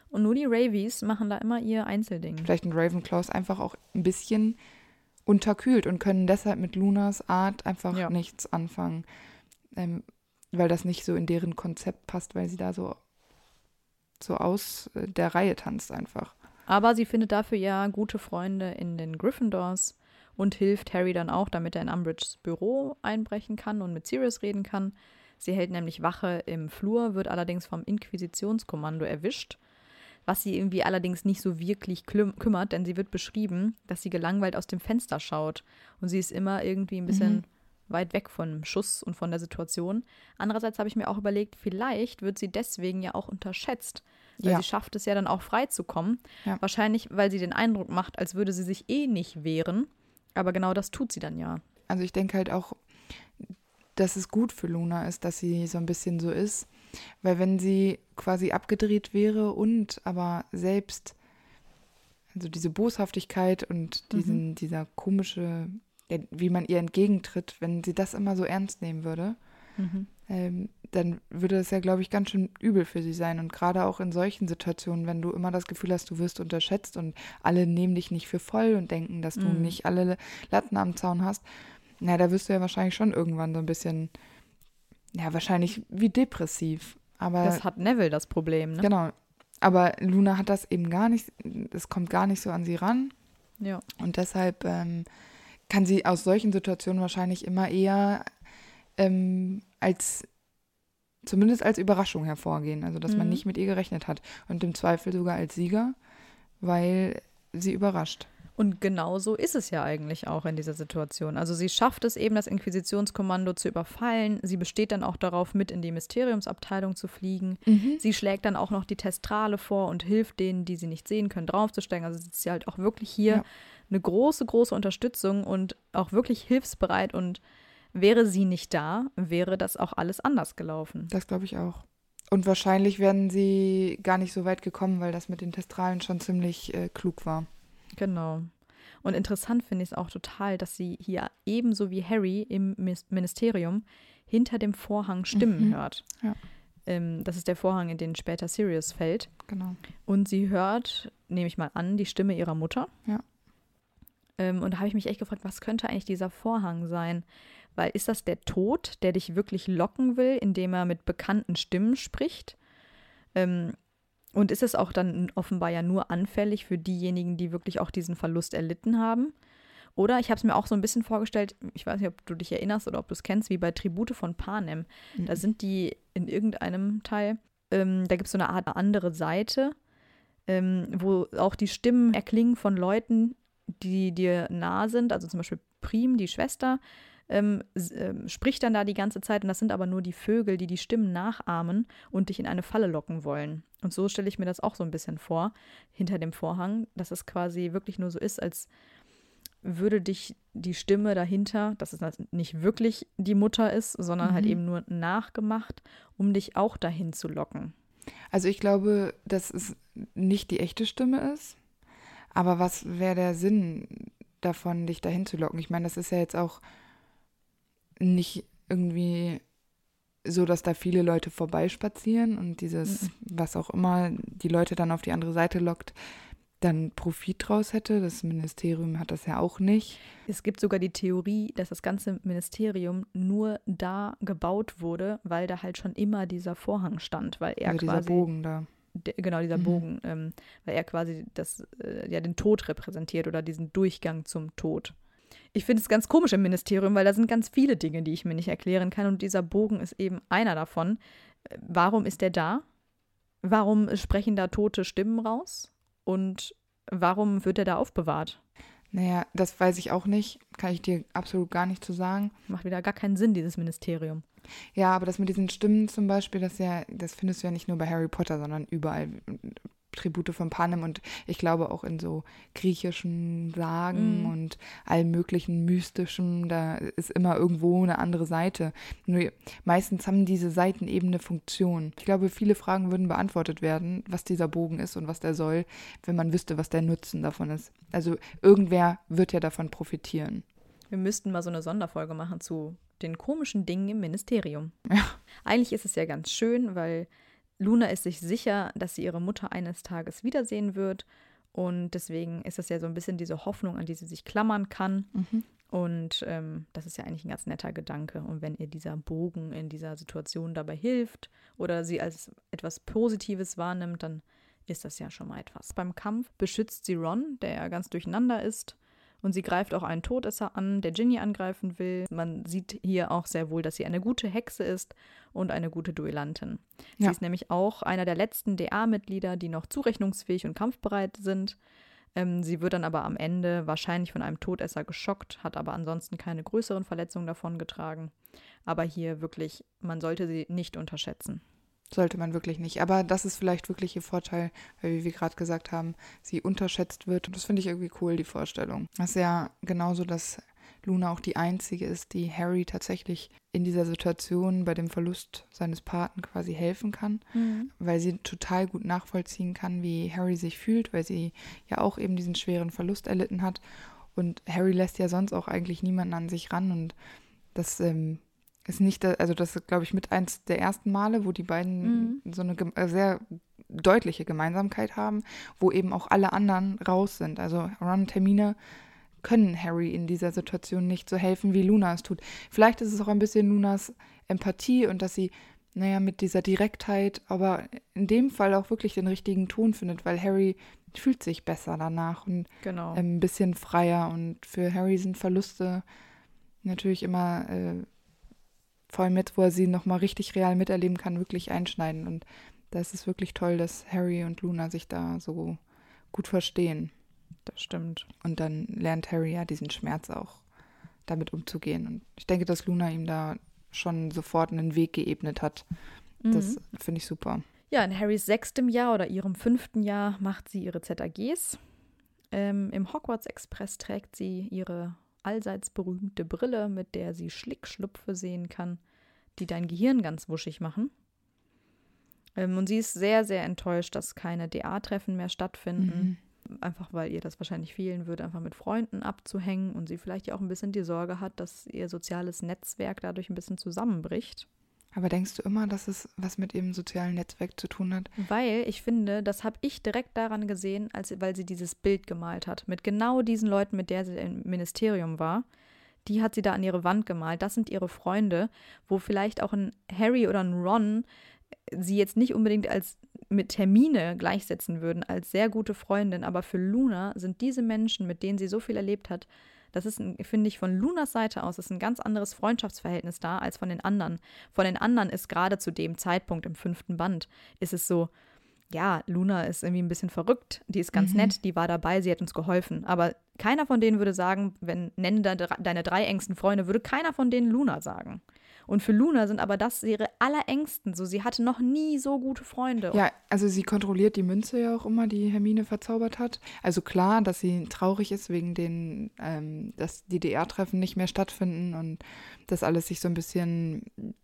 Und nur die Ravies machen da immer ihr Einzelding. Vielleicht sind Ravenclaws einfach auch ein bisschen unterkühlt und können deshalb mit Lunas Art einfach nichts anfangen. Weil das nicht so in deren Konzept passt, weil sie da so aus der Reihe tanzt einfach. Aber sie findet dafür ja gute Freunde in den Gryffindors und hilft Harry dann auch, damit er in Umbridges Büro einbrechen kann und mit Sirius reden kann. Sie hält nämlich Wache im Flur, wird allerdings vom Inquisitionskommando erwischt, was sie irgendwie allerdings nicht so wirklich kümmert, denn sie wird beschrieben, dass sie gelangweilt aus dem Fenster schaut und sie ist immer irgendwie ein bisschen weit weg vom Schuss und von der Situation. Andererseits habe ich mir auch überlegt, vielleicht wird sie deswegen ja auch unterschätzt, weil sie schafft es ja dann auch frei zu kommen. Ja. Wahrscheinlich, weil sie den Eindruck macht, als würde sie sich eh nicht wehren, aber genau das tut sie dann ja. Also ich denke halt auch, dass es gut für Luna ist, dass sie so ein bisschen so ist, weil wenn sie quasi abgedreht wäre und aber selbst, also diese Boshaftigkeit und dieser komische, wie man ihr entgegentritt, wenn sie das immer so ernst nehmen würde, dann würde das ja, glaube ich, ganz schön übel für sie sein. Und gerade auch in solchen Situationen, wenn du immer das Gefühl hast, du wirst unterschätzt und alle nehmen dich nicht für voll und denken, dass du nicht alle Latten am Zaun hast, na, da wirst du ja wahrscheinlich schon irgendwann so ein bisschen, ja, wahrscheinlich wie depressiv. Aber das hat Neville das Problem, ne? Genau. Aber Luna hat das eben gar nicht, es kommt gar nicht so an sie ran. Ja. Und deshalb kann sie aus solchen Situationen wahrscheinlich immer eher zumindest als Überraschung hervorgehen. Also, dass man nicht mit ihr gerechnet hat. Und im Zweifel sogar als Sieger, weil sie überrascht. Und genau so ist es ja eigentlich auch in dieser Situation. Also sie schafft es eben, das Inquisitionskommando zu überfallen. Sie besteht dann auch darauf, mit in die Mysteriumsabteilung zu fliegen. Sie schlägt dann auch noch die Testrale vor und hilft denen, die sie nicht sehen können, draufzusteigen. Also sie ist ja halt auch wirklich hier eine große, große Unterstützung und auch wirklich hilfsbereit. Und wäre sie nicht da, wäre das auch alles anders gelaufen. Das glaube ich auch. Und wahrscheinlich wären sie gar nicht so weit gekommen, weil das mit den Testralen schon ziemlich klug war. Genau. Und interessant finde ich es auch total, dass sie hier ebenso wie Harry im Ministerium hinter dem Vorhang Stimmen hört. Ja. Das ist der Vorhang, in den später Sirius fällt. Genau. Und sie hört, nehme ich mal an, die Stimme ihrer Mutter. Ja. Und da habe ich mich echt gefragt, was könnte eigentlich dieser Vorhang sein? Weil ist das der Tod, der dich wirklich locken will, indem er mit bekannten Stimmen spricht? Und ist es auch dann offenbar ja nur anfällig für diejenigen, die wirklich auch diesen Verlust erlitten haben? Oder ich habe es mir auch so ein bisschen vorgestellt, ich weiß nicht, ob du dich erinnerst oder ob du es kennst, wie bei Tribute von Panem. Da sind die in irgendeinem Teil, da gibt es so eine Art andere Seite, wo auch die Stimmen erklingen von Leuten, die dir nah sind. Also zum Beispiel Prim, die Schwester, spricht dann da die ganze Zeit. Und das sind aber nur die Vögel, die die Stimmen nachahmen und dich in eine Falle locken wollen. Und so stelle ich mir das auch so ein bisschen vor, hinter dem Vorhang, dass es quasi wirklich nur so ist, als würde dich die Stimme dahinter, dass es nicht wirklich die Mutter ist, sondern halt eben nur nachgemacht, um dich auch dahin zu locken. Also ich glaube, dass es nicht die echte Stimme ist, aber was wäre der Sinn davon, dich dahin zu locken? Ich meine, das ist ja jetzt auch nicht irgendwie so, dass da viele Leute vorbeispazieren und dieses, was auch immer, die Leute dann auf die andere Seite lockt, dann Profit draus hätte. Das Ministerium hat das ja auch nicht. Es gibt sogar die Theorie, dass das ganze Ministerium nur da gebaut wurde, weil da halt schon immer dieser Vorhang stand, weil er also quasi dieser Bogen da. Genau, dieser Bogen, weil er quasi den Tod repräsentiert oder diesen Durchgang zum Tod. Ich finde es ganz komisch im Ministerium, weil da sind ganz viele Dinge, die ich mir nicht erklären kann und dieser Bogen ist eben einer davon. Warum ist der da? Warum sprechen da tote Stimmen raus? Und warum wird er da aufbewahrt? Naja, das weiß ich auch nicht. Kann ich dir absolut gar nicht zu sagen. Macht wieder gar keinen Sinn, dieses Ministerium. Ja, aber das mit diesen Stimmen zum Beispiel, das findest du ja nicht nur bei Harry Potter, sondern überall. Tribute von Panem und ich glaube auch in so griechischen Sagen und allem möglichen Mystischen, da ist immer irgendwo eine andere Seite. Nur meistens haben diese Seiten eben eine Funktion. Ich glaube, viele Fragen würden beantwortet werden, was dieser Bogen ist und was der soll, wenn man wüsste, was der Nutzen davon ist. Also irgendwer wird ja davon profitieren. Wir müssten mal so eine Sonderfolge machen zu den komischen Dingen im Ministerium. Ja. Eigentlich ist es ja ganz schön, weil Luna ist sich sicher, dass sie ihre Mutter eines Tages wiedersehen wird. Und deswegen ist das ja so ein bisschen diese Hoffnung, an die sie sich klammern kann. Und das ist ja eigentlich ein ganz netter Gedanke. Und wenn ihr dieser Bogen in dieser Situation dabei hilft oder sie als etwas Positives wahrnimmt, dann ist das ja schon mal etwas. Beim Kampf beschützt sie Ron, der ja ganz durcheinander ist. Und sie greift auch einen Todesser an, der Ginny angreifen will. Man sieht hier auch sehr wohl, dass sie eine gute Hexe ist und eine gute Duellantin. Ja. Sie ist nämlich auch einer der letzten DA-Mitglieder, die noch zurechnungsfähig und kampfbereit sind. Sie wird dann aber am Ende wahrscheinlich von einem Todesser geschockt, hat aber ansonsten keine größeren Verletzungen davongetragen. Aber hier wirklich, man sollte sie nicht unterschätzen. Sollte man wirklich nicht. Aber das ist vielleicht wirklich ihr Vorteil, weil, wie wir gerade gesagt haben, sie unterschätzt wird. Und das finde ich irgendwie cool, die Vorstellung. Das ist ja genauso, dass Luna auch die Einzige ist, die Harry tatsächlich in dieser Situation bei dem Verlust seines Paten quasi helfen kann, weil sie total gut nachvollziehen kann, wie Harry sich fühlt, weil sie ja auch eben diesen schweren Verlust erlitten hat. Und Harry lässt ja sonst auch eigentlich niemanden an sich ran. Und das ist nicht, also das ist, glaube ich, mit eins der ersten Male, wo die beiden so eine sehr deutliche Gemeinsamkeit haben, wo eben auch alle anderen raus sind. Also Ron und Hermine können Harry in dieser Situation nicht so helfen, wie Luna es tut. Vielleicht ist es auch ein bisschen Lunas Empathie und dass sie, mit dieser Direktheit, aber in dem Fall auch wirklich den richtigen Ton findet, weil Harry fühlt sich besser danach und ein bisschen freier. Und für Harry sind Verluste natürlich immer vor allem jetzt, wo er sie nochmal richtig real miterleben kann, wirklich einschneiden. Und da ist es wirklich toll, dass Harry und Luna sich da so gut verstehen. Das stimmt. Und dann lernt Harry ja diesen Schmerz auch damit umzugehen. Und ich denke, dass Luna ihm da schon sofort einen Weg geebnet hat. Das finde ich super. Ja, in Harrys 6. Jahr oder ihrem 5. Jahr macht sie ihre ZAGs. Im Hogwarts Express trägt sie ihre allseits berühmte Brille, mit der sie Schlickschlupfe sehen kann, die dein Gehirn ganz wuschig machen. Und sie ist sehr, sehr enttäuscht, dass keine DA-Treffen mehr stattfinden. Einfach weil ihr das wahrscheinlich fehlen würde, einfach mit Freunden abzuhängen und sie vielleicht ja auch ein bisschen die Sorge hat, dass ihr soziales Netzwerk dadurch ein bisschen zusammenbricht. Aber denkst du immer, dass es was mit ihrem sozialen Netzwerk zu tun hat? Weil ich finde, das habe ich direkt daran gesehen, weil sie dieses Bild gemalt hat. Mit genau diesen Leuten, mit der sie im Ministerium war. Die hat sie da an ihre Wand gemalt. Das sind ihre Freunde, wo vielleicht auch ein Harry oder ein Ron sie jetzt nicht unbedingt als mit Hermine gleichsetzen würden, als sehr gute Freundin. Aber für Luna sind diese Menschen, mit denen sie so viel erlebt hat, das ist, finde ich, von Lunas Seite aus ist ein ganz anderes Freundschaftsverhältnis da als von den anderen. Von den anderen ist gerade zu dem Zeitpunkt im 5. Band, ist es so, ja, Luna ist irgendwie ein bisschen verrückt, die ist ganz nett, die war dabei, sie hat uns geholfen. Aber keiner von denen würde sagen, nenne deine 3 engsten Freunde, würde keiner von denen Luna sagen. Und für Luna sind aber das ihre allerengsten. So, sie hatte noch nie so gute Freunde. Ja, also sie kontrolliert die Münze ja auch immer, die Hermine verzaubert hat. Also klar, dass sie traurig ist wegen dass die DDR-Treffen nicht mehr stattfinden und das alles sich so ein bisschen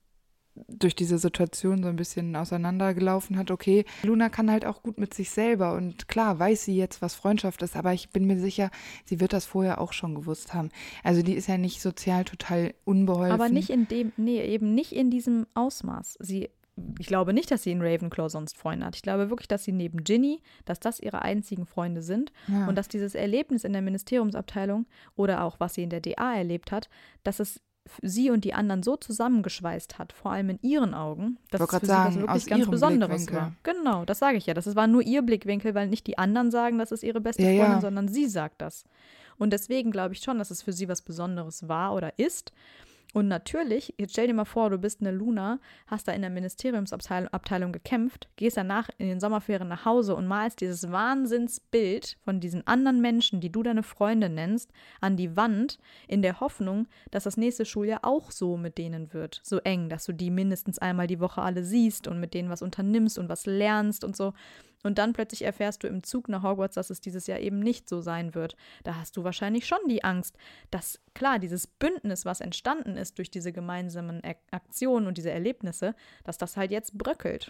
durch diese Situation so ein bisschen auseinandergelaufen hat. Okay, Luna kann halt auch gut mit sich selber und klar weiß sie jetzt, was Freundschaft ist, aber ich bin mir sicher, sie wird das vorher auch schon gewusst haben. Also die ist ja nicht sozial total unbeholfen. Aber nicht eben nicht in diesem Ausmaß. Ich glaube nicht, dass sie in Ravenclaw sonst Freunde hat. Ich glaube wirklich, dass sie neben Ginny, dass das ihre einzigen Freunde sind und dass dieses Erlebnis in der Ministeriumsabteilung oder auch was sie in der DA erlebt hat, dass es sie und die anderen so zusammengeschweißt hat, vor allem in ihren Augen, dass es für sie was wirklich ganz Besonderes war. Genau, das sage ich ja. Das war nur ihr Blickwinkel, weil nicht die anderen sagen, das ist ihre beste Freundin, sondern sie sagt das. Und deswegen glaube ich schon, dass es für sie was Besonderes war oder ist. Und natürlich, jetzt stell dir mal vor, du bist eine Luna, hast da in der Ministeriumsabteilung gekämpft, gehst danach in den Sommerferien nach Hause und malst dieses Wahnsinnsbild von diesen anderen Menschen, die du deine Freunde nennst, an die Wand, in der Hoffnung, dass das nächste Schuljahr auch so mit denen wird. So eng, dass du die mindestens einmal die Woche alle siehst und mit denen was unternimmst und was lernst und so. Und dann plötzlich erfährst du im Zug nach Hogwarts, dass es dieses Jahr eben nicht so sein wird. Da hast du wahrscheinlich schon die Angst, dass, klar, dieses Bündnis, was entstanden ist durch diese gemeinsamen Aktionen und diese Erlebnisse, dass das halt jetzt bröckelt.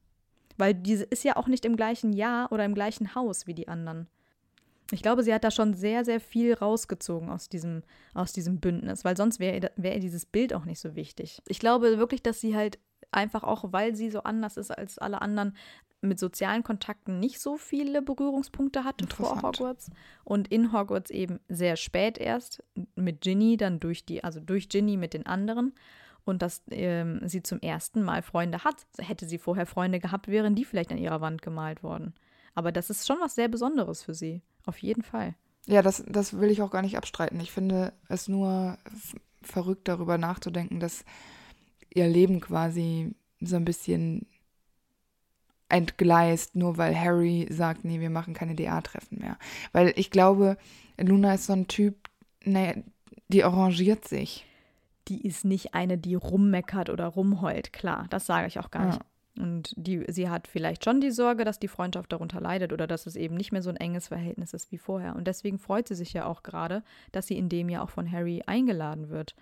Weil diese ist ja auch nicht im gleichen Jahr oder im gleichen Haus wie die anderen. Ich glaube, sie hat da schon sehr, sehr viel rausgezogen aus diesem Bündnis, weil sonst wäre ihr dieses Bild auch nicht so wichtig. Ich glaube wirklich, dass sie halt einfach auch, weil sie so anders ist als alle anderen, mit sozialen Kontakten nicht so viele Berührungspunkte hatte vor Hogwarts und in Hogwarts eben sehr spät erst mit Ginny, dann durch Ginny mit den anderen und dass sie zum ersten Mal Freunde hat. Hätte sie vorher Freunde gehabt, wären die vielleicht an ihrer Wand gemalt worden. Aber das ist schon was sehr Besonderes für sie, auf jeden Fall. Ja, das will ich auch gar nicht abstreiten. Ich finde es nur verrückt, darüber nachzudenken, dass ihr Leben quasi so ein bisschen entgleist, nur weil Harry sagt, nee, wir machen keine DA-Treffen mehr. Weil ich glaube, Luna ist so ein Typ, die arrangiert sich. Die ist nicht eine, die rummeckert oder rumheult, klar, das sage ich auch gar nicht. Und sie hat vielleicht schon die Sorge, dass die Freundschaft darunter leidet oder dass es eben nicht mehr so ein enges Verhältnis ist wie vorher. Und deswegen freut sie sich ja auch gerade, dass sie in dem Jahr auch von Harry eingeladen wird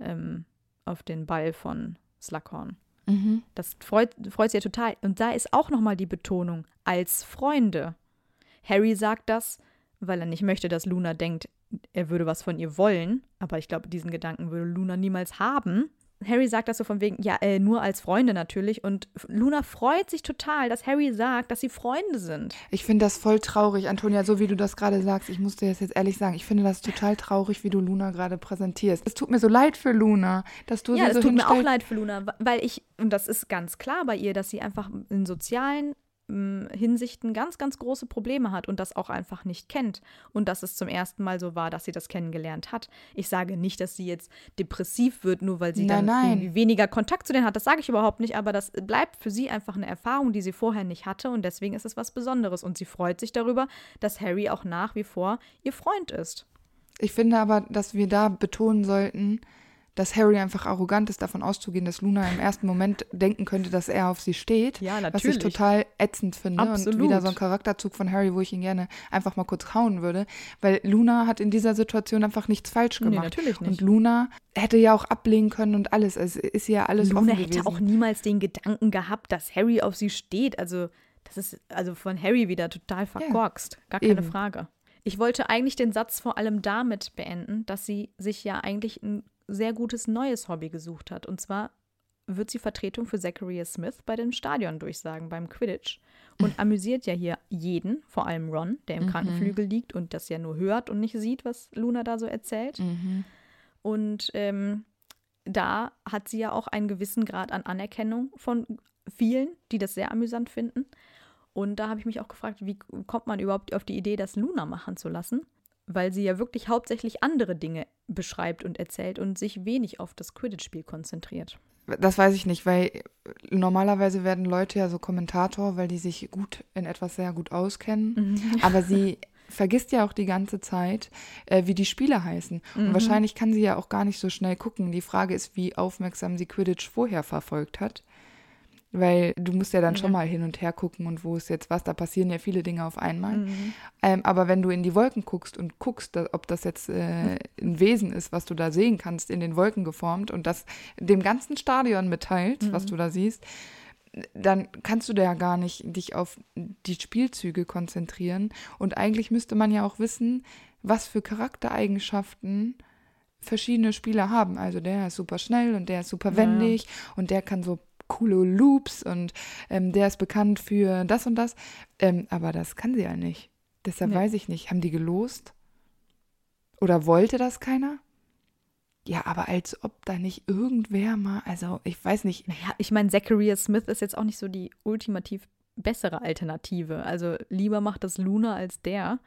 auf den Ball von Slughorn. Mhm. Das freut sie ja total. Und da ist auch nochmal die Betonung, als Freunde. Harry sagt das, weil er nicht möchte, dass Luna denkt, er würde was von ihr wollen. Aber ich glaube, diesen Gedanken würde Luna niemals haben. Harry sagt das so von wegen, ja, nur als Freunde natürlich. Und Luna freut sich total, dass Harry sagt, dass sie Freunde sind. Ich finde das voll traurig, Antonia, so wie du das gerade sagst. Ich muss dir das jetzt ehrlich sagen. Ich finde das total traurig, wie du Luna gerade präsentierst. Es tut mir so leid für Luna, dass du sie so hinstellst. Ja, es tut mir auch leid für Luna, weil und das ist ganz klar bei ihr, dass sie einfach in sozialen Hinsichten ganz, ganz große Probleme hat und das auch einfach nicht kennt. Und dass es zum ersten Mal so war, dass sie das kennengelernt hat. Ich sage nicht, dass sie jetzt depressiv wird, nur weil sie dann irgendwie weniger Kontakt zu denen hat. Das sage ich überhaupt nicht, aber das bleibt für sie einfach eine Erfahrung, die sie vorher nicht hatte und deswegen ist es was Besonderes. Und sie freut sich darüber, dass Harry auch nach wie vor ihr Freund ist. Ich finde aber, dass wir da betonen sollten, dass Harry einfach arrogant ist, davon auszugehen, dass Luna im ersten Moment denken könnte, dass er auf sie steht. Ja, natürlich. Was ich total ätzend finde. Absolut. Und wieder so ein Charakterzug von Harry, wo ich ihn gerne einfach mal kurz hauen würde. Weil Luna hat in dieser Situation einfach nichts falsch gemacht. Nee, natürlich nicht. Und Luna hätte ja auch ablehnen können und alles. Es ist ja alles Luna offen hätte gewesen. auch niemals den Gedanken gehabt, dass Harry auf sie steht. Also das ist also von Harry wieder total verkorkst. Gar keine Frage. Ich wollte eigentlich den Satz vor allem damit beenden, dass sie sich ja eigentlich ein sehr gutes neues Hobby gesucht hat. Und zwar wird sie Vertretung für Zacharias Smith bei den Stadiondurchsagen beim Quidditch und amüsiert ja hier jeden, vor allem Ron, der im Krankenflügel liegt und das ja nur hört und nicht sieht, was Luna da so erzählt. Und da hat sie ja auch einen gewissen Grad an Anerkennung von vielen, die das sehr amüsant finden. Und da habe ich mich auch gefragt, wie kommt man überhaupt auf die Idee, das Luna machen zu lassen? Weil sie ja wirklich hauptsächlich andere Dinge beschreibt und erzählt und sich wenig auf das Quidditch-Spiel konzentriert. Das weiß ich nicht, weil normalerweise werden Leute ja so Kommentator, weil die sich gut in etwas sehr gut auskennen. Aber sie vergisst ja auch die ganze Zeit, wie die Spiele heißen. Und wahrscheinlich kann sie ja auch gar nicht so schnell gucken. Die Frage ist, wie aufmerksam sie Quidditch vorher verfolgt hat. Weil du musst ja dann schon mal hin und her gucken und wo ist jetzt was, da passieren ja viele Dinge auf einmal. Aber wenn du in die Wolken guckst und guckst, ob das jetzt ein Wesen ist, was du da sehen kannst, in den Wolken geformt und das dem ganzen Stadion mitteilt, was du da siehst, dann kannst du da ja gar nicht dich auf die Spielzüge konzentrieren. Und eigentlich müsste man ja auch wissen, was für Charaktereigenschaften verschiedene Spieler haben. Also der ist super schnell und der ist super wendig und der kann so coole Loops und der ist bekannt für das und das. Aber das kann sie ja nicht. Deshalb weiß ich nicht. Haben die gelost? Oder wollte das keiner? Ja, aber als ob da nicht irgendwer mal, also ich weiß nicht. Naja, ich meine, Zacharias Smith ist jetzt auch nicht so die ultimativ bessere Alternative. Also lieber macht das Luna als der.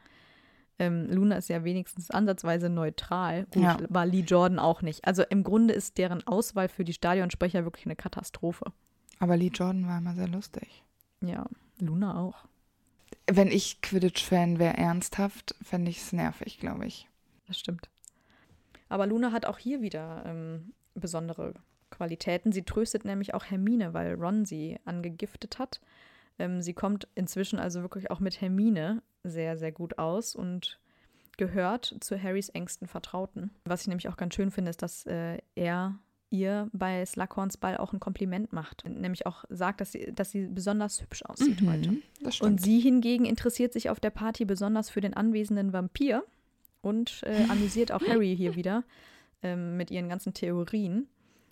Luna ist ja wenigstens ansatzweise neutral. Gut, war Lee Jordan auch nicht. Also im Grunde ist deren Auswahl für die Stadionsprecher wirklich eine Katastrophe. Aber Lee Jordan war immer sehr lustig. Ja, Luna auch. Wenn ich Quidditch-Fan wäre, ernsthaft, fände ich es nervig, glaube ich. Das stimmt. Aber Luna hat auch hier wieder besondere Qualitäten. Sie tröstet nämlich auch Hermine, weil Ron sie angegiftet hat. Sie kommt inzwischen also wirklich auch mit Hermine sehr, sehr gut aus und gehört zu Harrys engsten Vertrauten. Was ich nämlich auch ganz schön finde, ist, dass er ihr bei Slughorns Ball auch ein Kompliment macht. Nämlich auch sagt, dass sie besonders hübsch aussieht heute. Das stimmt. Und sie hingegen interessiert sich auf der Party besonders für den anwesenden Vampir und amüsiert auch Harry hier wieder mit ihren ganzen Theorien.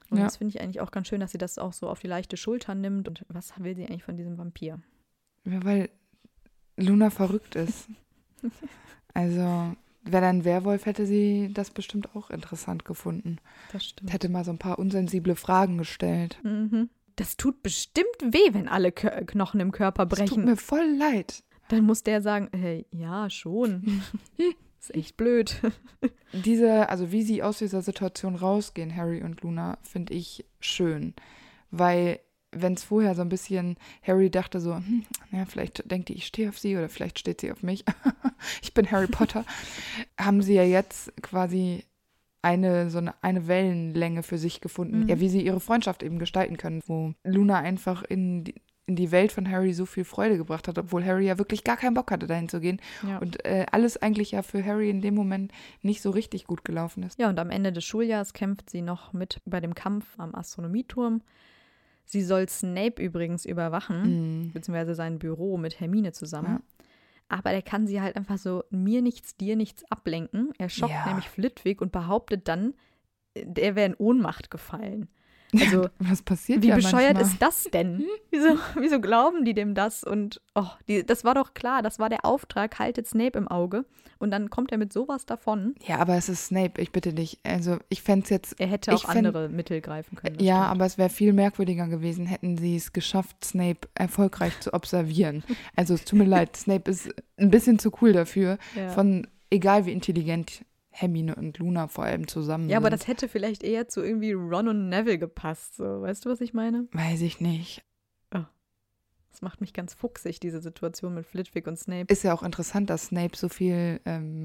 Und Ja. das finde ich eigentlich auch ganz schön, dass sie das auch so auf die leichte Schulter nimmt. Und was will sie eigentlich von diesem Vampir? Ja, weil Luna verrückt ist. Also, wäre da ein Werwolf, hätte sie das bestimmt auch interessant gefunden. Das stimmt. Hätte mal so ein paar unsensible Fragen gestellt. Mhm. Das tut bestimmt weh, wenn alle Knochen im Körper Es tut brechen. mir voll leid. Dann muss der sagen, hey, ja, schon. Ist echt blöd. Also wie sie aus dieser Situation rausgehen, Harry und Luna, finde ich schön. Weil, wenn es vorher so ein bisschen, Harry dachte so, ja, vielleicht denkt die, ich stehe auf sie oder vielleicht steht sie auf mich. Ich bin Harry Potter. Haben sie ja jetzt quasi eine Wellenlänge für sich gefunden, ja, wie sie ihre Freundschaft eben gestalten können, wo Luna einfach in die Welt von Harry so viel Freude gebracht hat, obwohl Harry ja wirklich gar keinen Bock hatte, dahin zu gehen. Ja. Und alles eigentlich ja für Harry in dem Moment nicht so richtig gut gelaufen ist. Ja, und am Ende des Schuljahres kämpft sie noch mit bei dem Kampf am Astronomieturm. Sie soll Snape übrigens überwachen, beziehungsweise sein Büro mit Hermine zusammen. Ja. Aber der kann sie halt einfach so mir nichts, dir nichts ablenken. Er schockt Ja. nämlich Flitwick und behauptet dann, der wäre in Ohnmacht gefallen. Also, Was passiert wie ja bescheuert manchmal. ist das denn? Wieso glauben die dem das? Und das war doch klar, das war der Auftrag, haltet Snape im Auge. Und dann kommt er mit sowas davon. Ja, aber es ist Snape, ich bitte dich. Also ich fände es jetzt, Er hätte auch andere Mittel greifen können. das ja, stimmt. aber es wäre viel merkwürdiger gewesen, hätten sie es geschafft, Snape erfolgreich zu observieren. Also es tut mir leid, Snape ist ein bisschen zu cool dafür, Ja. egal wie intelligent Hermine und Luna vor allem zusammen Ja, aber sind. das hätte vielleicht eher zu irgendwie Ron und Neville gepasst. So. Weißt du, was ich meine? Weiß ich nicht. Das macht mich ganz fuchsig, diese Situation mit Flitwick und Snape. Ist ja auch interessant, dass Snape so viel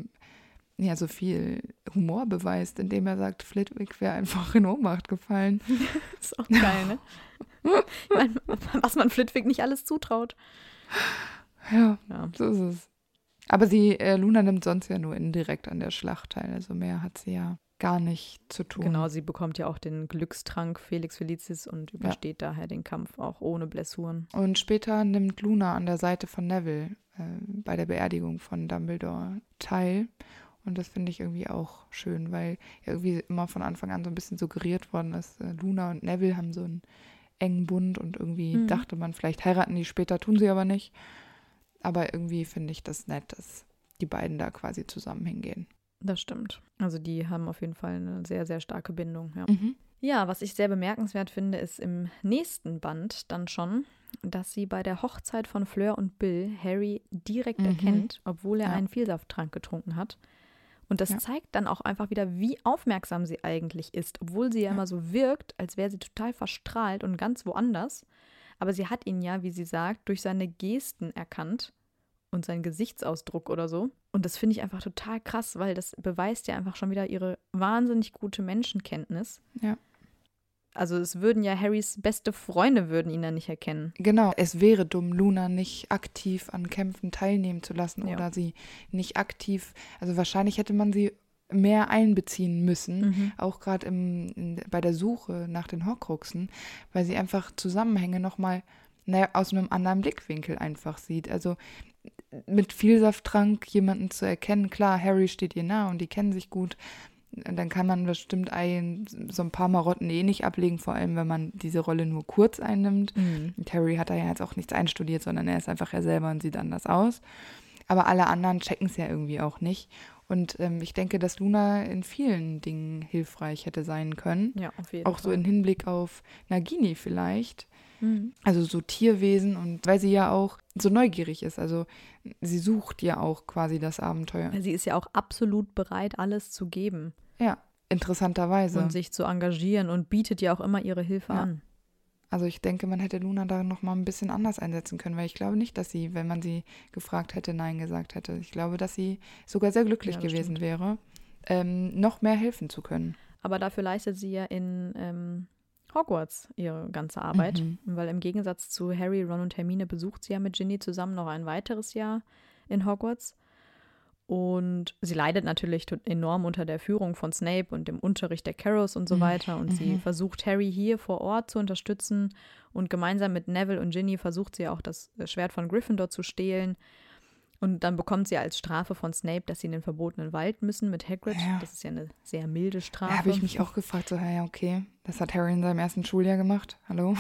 Humor beweist, indem er sagt, Flitwick wäre einfach in Ohnmacht gefallen. Ist auch geil, ne? Ich meine, was man Flitwick nicht alles zutraut. Ja, Ja. so ist es. Aber Luna nimmt sonst ja nur indirekt an der Schlacht teil. Also mehr hat sie ja gar nicht zu tun. Genau, sie bekommt ja auch den Glückstrank Felix Felicis und übersteht daher den Kampf auch ohne Blessuren. Und später nimmt Luna an der Seite von Neville bei der Beerdigung von Dumbledore teil. Und das finde ich irgendwie auch schön, weil irgendwie immer von Anfang an so ein bisschen suggeriert worden ist, Luna und Neville haben so einen engen Bund und irgendwie dachte man, vielleicht heiraten die später, tun sie aber nicht. Aber irgendwie finde ich das nett, dass die beiden da quasi zusammen hingehen. Das stimmt. Also die haben auf jeden Fall eine sehr, sehr starke Bindung. Ja. Mhm. Ja, was ich sehr bemerkenswert finde, ist im nächsten Band dann schon, dass sie bei der Hochzeit von Fleur und Bill Harry direkt erkennt, obwohl er einen Vielsafttrank getrunken hat. Und das zeigt dann auch einfach wieder, wie aufmerksam sie eigentlich ist, obwohl sie ja immer so wirkt, als wäre sie total verstrahlt und ganz woanders. Aber sie hat ihn ja, wie sie sagt, durch seine Gesten erkannt und seinen Gesichtsausdruck oder so. Und das finde ich einfach total krass, weil das beweist ja einfach schon wieder ihre wahnsinnig gute Menschenkenntnis. Ja. Also es würden ja Harrys beste Freunde würden ihn dann nicht erkennen. Genau, es wäre dumm, Luna nicht aktiv an Kämpfen teilnehmen zu lassen oder sie nicht aktiv, also wahrscheinlich hätte man sie mehr einbeziehen müssen, auch gerade bei der Suche nach den Horcruxen, weil sie einfach Zusammenhänge nochmal aus einem anderen Blickwinkel einfach sieht. Also mit Vielsafttrank jemanden zu erkennen, klar, Harry steht ihr nah und die kennen sich gut, dann kann man bestimmt so ein paar Marotten nicht ablegen, vor allem wenn man diese Rolle nur kurz einnimmt. Und Harry hat da ja jetzt auch nichts einstudiert, sondern er ist einfach er selber und sieht anders aus. Aber alle anderen checken es ja irgendwie auch nicht. Und ich denke, dass Luna in vielen Dingen hilfreich hätte sein können. Ja, auf jeden auch Fall. so im Hinblick auf Nagini vielleicht. Also so Tierwesen und weil sie ja auch so neugierig ist. Also sie sucht ja auch quasi das Abenteuer. Sie ist ja auch absolut bereit, alles zu geben. Ja, interessanterweise. Und sich zu engagieren und bietet ja auch immer ihre Hilfe an. Also ich denke, man hätte Luna da noch mal ein bisschen anders einsetzen können, weil ich glaube nicht, dass sie, wenn man sie gefragt hätte, Nein gesagt hätte. Ich glaube, dass sie sogar sehr glücklich gewesen wäre, noch mehr helfen zu können. Aber dafür leistet sie ja in Hogwarts ihre ganze Arbeit, weil im Gegensatz zu Harry, Ron und Hermine besucht sie ja mit Ginny zusammen noch ein weiteres Jahr in Hogwarts. Und sie leidet natürlich enorm unter der Führung von Snape und dem Unterricht der Carrows und so weiter. Und sie versucht, Harry hier vor Ort zu unterstützen. Und gemeinsam mit Neville und Ginny versucht sie auch, das Schwert von Gryffindor zu stehlen. Und dann bekommt sie als Strafe von Snape, dass sie in den verbotenen Wald müssen mit Hagrid. Ja. Das ist ja eine sehr milde Strafe. Da habe ich mich auch gefragt, so, ja, okay, das hat Harry in seinem ersten Schuljahr gemacht. Hallo?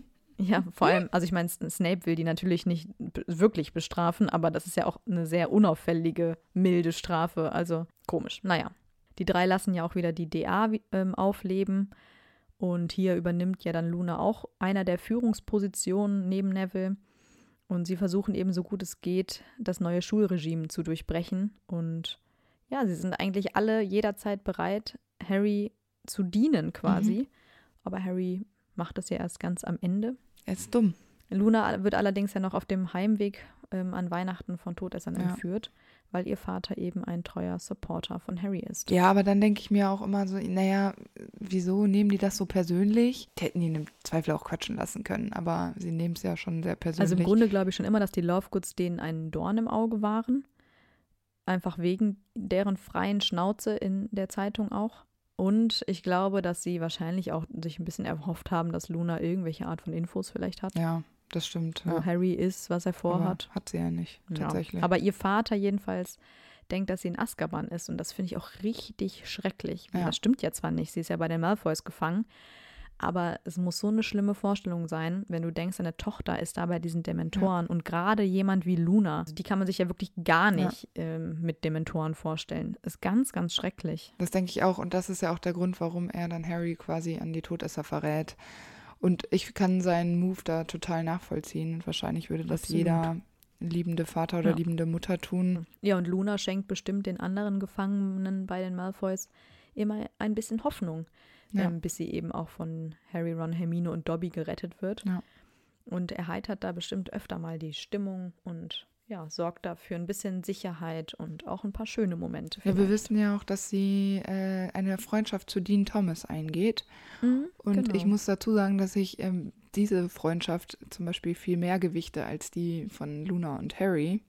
Ja, vor allem, also ich meine, Snape will die natürlich nicht wirklich bestrafen, aber das ist ja auch eine sehr unauffällige, milde Strafe. Also komisch. Naja, die 3 lassen ja auch wieder die DA aufleben. Und hier übernimmt ja dann Luna auch einer der Führungspositionen neben Neville. Und sie versuchen eben so gut es geht, das neue Schulregime zu durchbrechen. Und ja, sie sind eigentlich alle jederzeit bereit, Harry zu dienen quasi. Aber Harry macht das ja erst ganz am Ende. Er ist dumm. Luna wird allerdings ja noch auf dem Heimweg an Weihnachten von Todessern Ja. entführt, weil ihr Vater eben ein treuer Supporter von Harry ist. Ja, aber dann denke ich mir auch immer so, naja, wieso nehmen die das so persönlich? Die hätten ihn im Zweifel auch quatschen lassen können, aber sie nehmen es ja schon sehr persönlich. Also im Grunde glaube ich schon immer, dass die Lovegoods denen ein Dorn im Auge waren. Einfach wegen deren freien Schnauze in der Zeitung auch. Und ich glaube, dass sie wahrscheinlich auch sich ein bisschen erhofft haben, dass Luna irgendwelche Art von Infos vielleicht hat. Ja, das stimmt. Wo Ja. Harry ist, was er vorhat. Aber hat sie ja nicht, tatsächlich. Ja. Aber ihr Vater jedenfalls denkt, dass sie in Azkaban ist. Und das finde ich auch richtig schrecklich. Ja. Das stimmt ja zwar nicht, sie ist ja bei den Malfoys gefangen. Aber es muss so eine schlimme Vorstellung sein, wenn du denkst, deine Tochter ist da bei diesen Dementoren. Und gerade jemand wie Luna, also die kann man sich ja wirklich gar nicht mit Dementoren vorstellen. Ist ganz, ganz schrecklich. Das denke ich auch. Und das ist ja auch der Grund, warum er dann Harry quasi an die Todesser verrät. Und ich kann seinen Move da total nachvollziehen. Und wahrscheinlich würde das Absolut. jeder liebende Vater oder liebende Mutter tun. Ja, und Luna schenkt bestimmt den anderen Gefangenen bei den Malfoys immer ein bisschen Hoffnung, bis sie eben auch von Harry, Ron, Hermine und Dobby gerettet wird. Ja. Und erheitert da bestimmt öfter mal die Stimmung und ja, sorgt dafür ein bisschen Sicherheit und auch ein paar schöne Momente. Ja, wir wissen ja auch, dass sie eine Freundschaft zu Dean Thomas eingeht. Und genau. ich muss dazu sagen, dass ich diese Freundschaft zum Beispiel viel mehr gewichte als die von Luna und Harry,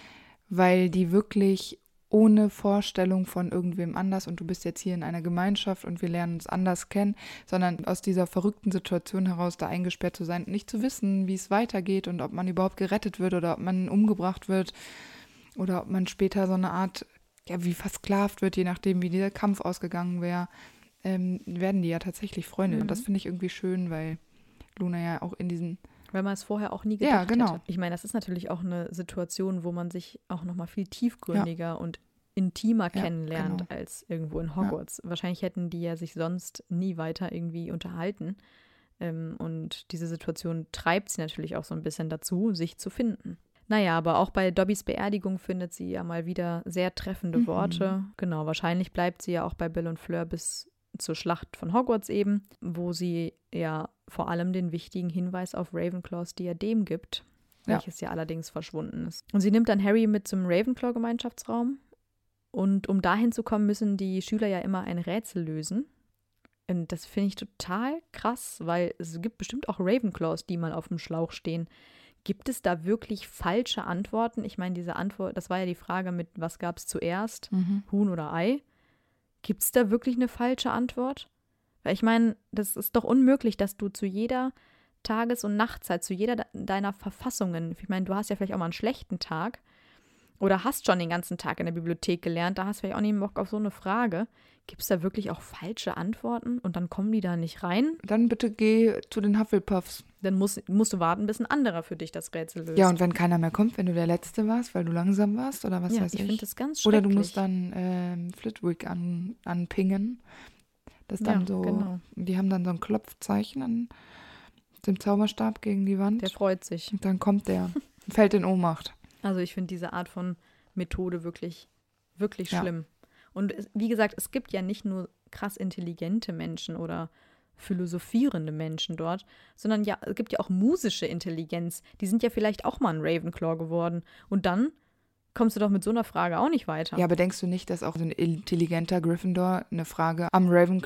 weil die wirklich ohne Vorstellung von irgendwem anders und du bist jetzt hier in einer Gemeinschaft und wir lernen uns anders kennen, sondern aus dieser verrückten Situation heraus da eingesperrt zu sein, nicht zu wissen, wie es weitergeht und ob man überhaupt gerettet wird oder ob man umgebracht wird oder ob man später so eine Art, ja, wie versklavt wird, je nachdem, wie dieser Kampf ausgegangen wäre, werden die ja tatsächlich Freunde. Und das finde ich irgendwie schön, weil Luna ja auch in diesen... Weil man es vorher auch nie gedacht genau. hätte. Ich meine, das ist natürlich auch eine Situation, wo man sich auch nochmal viel tiefgründiger und intimer kennenlernt als irgendwo in Hogwarts. Wahrscheinlich hätten die ja sich sonst nie weiter irgendwie unterhalten. Und diese Situation treibt sie natürlich auch so ein bisschen dazu, sich zu finden. Naja, aber auch bei Dobbys Beerdigung findet sie ja mal wieder sehr treffende Worte. Genau, wahrscheinlich bleibt sie ja auch bei Bill und Fleur bis zur Schlacht von Hogwarts eben, wo sie ja vor allem den wichtigen Hinweis auf Ravenclaws Diadem gibt, welches ja allerdings verschwunden ist. Und sie nimmt dann Harry mit zum Ravenclaw-Gemeinschaftsraum. Und um dahin zu kommen, müssen die Schüler ja immer ein Rätsel lösen. Und das finde ich total krass, weil es gibt bestimmt auch Ravenclaws, die mal auf dem Schlauch stehen. Gibt es da wirklich falsche Antworten? Ich meine, diese Antwort, das war ja die Frage mit, was gab es zuerst, Huhn oder Ei? Gibt es da wirklich eine falsche Antwort? Weil ich meine, das ist doch unmöglich, dass du zu jeder Tages- und Nachtzeit, zu jeder deiner Verfassungen, ich meine, du hast ja vielleicht auch mal einen schlechten Tag oder hast schon den ganzen Tag in der Bibliothek gelernt, da hast du vielleicht auch nicht Bock auf so eine Frage. Gibt es da wirklich auch falsche Antworten und dann kommen die da nicht rein? Dann bitte geh zu den Hufflepuffs. Dann musst du warten, bis ein anderer für dich das Rätsel löst. Ja, und wenn keiner mehr kommt, wenn du der Letzte warst, weil du langsam warst oder was weiß ich ich. finde das ganz schrecklich. Oder du musst dann Flitwick anpingen. Das dann so, genau. Die haben dann so ein Klopfzeichen an dem Zauberstab gegen die Wand. Der freut sich. Und dann kommt der, fällt in Ohnmacht. Also ich finde diese Art von Methode wirklich, wirklich schlimm. Und wie gesagt, es gibt ja nicht nur krass intelligente Menschen oder philosophierende Menschen dort, sondern ja, es gibt ja auch musische Intelligenz. Die sind ja vielleicht auch mal ein Ravenclaw geworden. Und dann kommst du doch mit so einer Frage auch nicht weiter. Ja, aber denkst du nicht, dass auch so ein intelligenter Gryffindor eine Frage am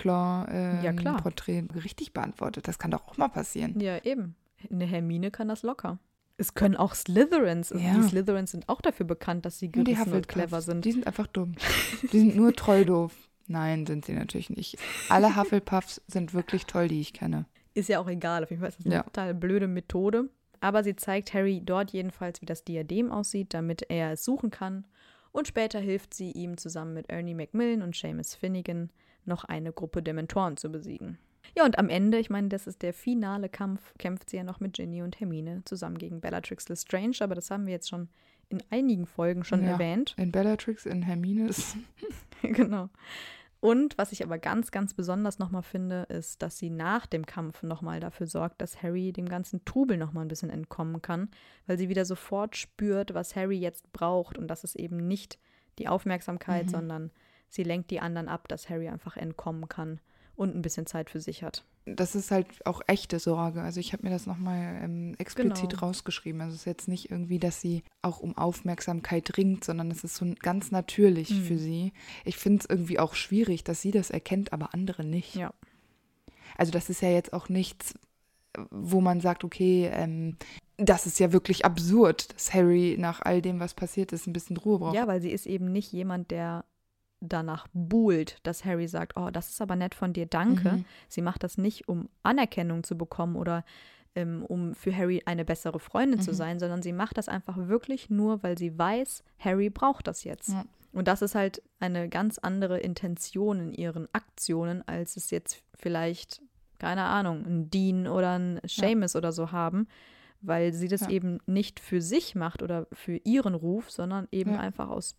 Ravenclaw-Porträt richtig beantwortet? Das kann doch auch mal passieren. Ja, eben. Eine Hermine kann das locker. Es können auch Slytherins. Also die Slytherins sind auch dafür bekannt, dass sie gerissen und clever sind. Die sind einfach dumm. Die sind nur trolldoof. Nein, sind sie natürlich nicht. Alle Hufflepuffs sind wirklich toll, die ich kenne. Ist ja auch egal. Auf jeden Fall ist das eine total blöde Methode. Aber sie zeigt Harry dort jedenfalls, wie das Diadem aussieht, damit er es suchen kann. Und später hilft sie ihm zusammen mit Ernie Macmillan und Seamus Finnegan noch eine Gruppe Dementoren zu besiegen. Ja, und am Ende, ich meine, das ist der finale Kampf, kämpft sie ja noch mit Ginny und Hermine zusammen gegen Bellatrix Lestrange, aber das haben wir jetzt schon in einigen Folgen schon erwähnt. In Bellatrix, in Hermine. Genau. Und was ich aber ganz, ganz besonders nochmal finde, ist, dass sie nach dem Kampf nochmal dafür sorgt, dass Harry dem ganzen Trubel nochmal ein bisschen entkommen kann, weil sie wieder sofort spürt, was Harry jetzt braucht und das ist eben nicht die Aufmerksamkeit, sondern sie lenkt die anderen ab, dass Harry einfach entkommen kann und ein bisschen Zeit für sich hat. Das ist halt auch echte Sorge. Also ich habe mir das nochmal explizit rausgeschrieben. Also es ist jetzt nicht irgendwie, dass sie auch um Aufmerksamkeit ringt, sondern es ist so ganz natürlich für sie. Ich finde es irgendwie auch schwierig, dass sie das erkennt, aber andere nicht. Ja. Also das ist ja jetzt auch nichts, wo man sagt, okay, das ist ja wirklich absurd, dass Harry nach all dem, was passiert ist, ein bisschen Ruhe braucht. Ja, weil sie ist eben nicht jemand, der danach buhlt, dass Harry sagt, oh, das ist aber nett von dir, danke. Sie macht das nicht, um Anerkennung zu bekommen oder um für Harry eine bessere Freundin zu sein, sondern sie macht das einfach wirklich nur, weil sie weiß, Harry braucht das jetzt. Ja. Und das ist halt eine ganz andere Intention in ihren Aktionen, als es jetzt vielleicht, keine Ahnung, ein Dean oder ein Seamus oder so haben, weil sie das eben nicht für sich macht oder für ihren Ruf, sondern eben einfach aus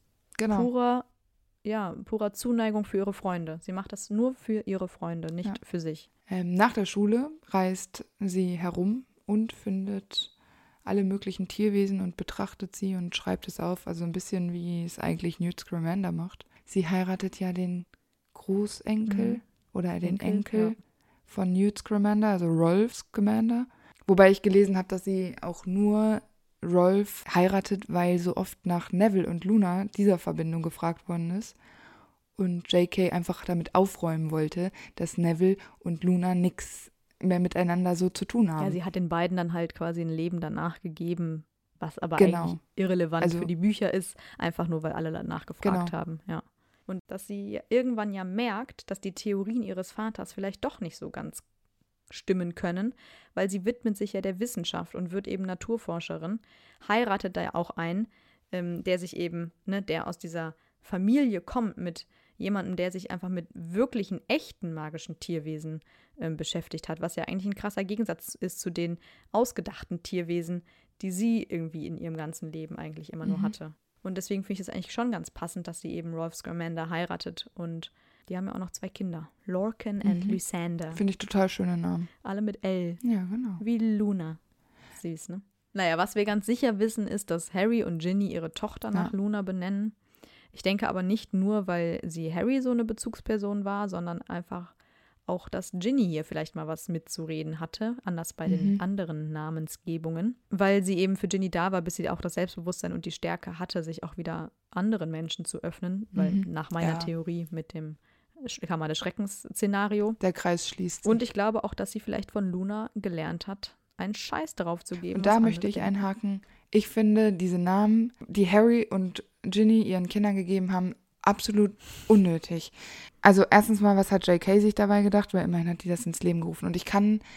purer Zuneigung für ihre Freunde. Sie macht das nur für ihre Freunde, nicht für sich. Nach der Schule reist sie herum und findet alle möglichen Tierwesen und betrachtet sie und schreibt es auf. Also ein bisschen, wie es eigentlich Newt Scamander macht. Sie heiratet ja den Großenkel oder den Enkel von Newt Scamander, also Rolf Scamander. Wobei ich gelesen habe, dass sie auch nur Rolf heiratet, weil so oft nach Neville und Luna dieser Verbindung gefragt worden ist und J.K. einfach damit aufräumen wollte, dass Neville und Luna nichts mehr miteinander so zu tun haben. Ja, sie hat den beiden dann halt quasi ein Leben danach gegeben, was aber eigentlich irrelevant für die Bücher ist, einfach nur, weil alle danach gefragt haben. Ja. Und dass sie irgendwann ja merkt, dass die Theorien ihres Vaters vielleicht doch nicht so ganz stimmen können, weil sie widmet sich ja der Wissenschaft und wird eben Naturforscherin, heiratet da ja auch einen, der sich eben, der aus dieser Familie kommt mit jemandem, der sich einfach mit wirklichen, echten magischen Tierwesen beschäftigt hat, was ja eigentlich ein krasser Gegensatz ist zu den ausgedachten Tierwesen, die sie irgendwie in ihrem ganzen Leben eigentlich immer nur hatte. Und deswegen finde ich es eigentlich schon ganz passend, dass sie eben Rolf Scamander heiratet und die haben ja auch noch 2 Kinder. Lorcan und Lysander. Finde ich total schöne Namen. Alle mit L. Ja, genau. Wie Luna. Süß, ne? Naja, was wir ganz sicher wissen, ist, dass Harry und Ginny ihre Tochter nach Luna benennen. Ich denke aber nicht nur, weil sie Harry so eine Bezugsperson war, sondern einfach auch, dass Ginny hier vielleicht mal was mitzureden hatte, anders bei den anderen Namensgebungen, weil sie eben für Ginny da war, bis sie auch das Selbstbewusstsein und die Stärke hatte, sich auch wieder anderen Menschen zu öffnen, weil nach meiner Theorie mit dem Kammer des Schreckens-Szenario. Der Kreis schließt sich. Und ich glaube auch, dass sie vielleicht von Luna gelernt hat, einen Scheiß darauf zu geben. Und da möchte ich einhaken. Ich finde diese Namen, die Harry und Ginny ihren Kindern gegeben haben, absolut unnötig. Also erstens mal, was hat J.K. sich dabei gedacht? Weil immerhin hat die das ins Leben gerufen. Und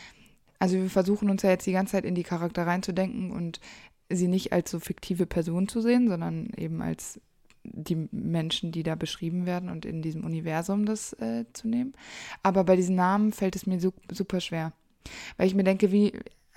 wir versuchen uns ja jetzt die ganze Zeit in die Charakter reinzudenken und sie nicht als so fiktive Person zu sehen, sondern eben als die Menschen, die da beschrieben werden und in diesem Universum das zu nehmen. Aber bei diesen Namen fällt es mir super schwer. Weil ich mir denke, wie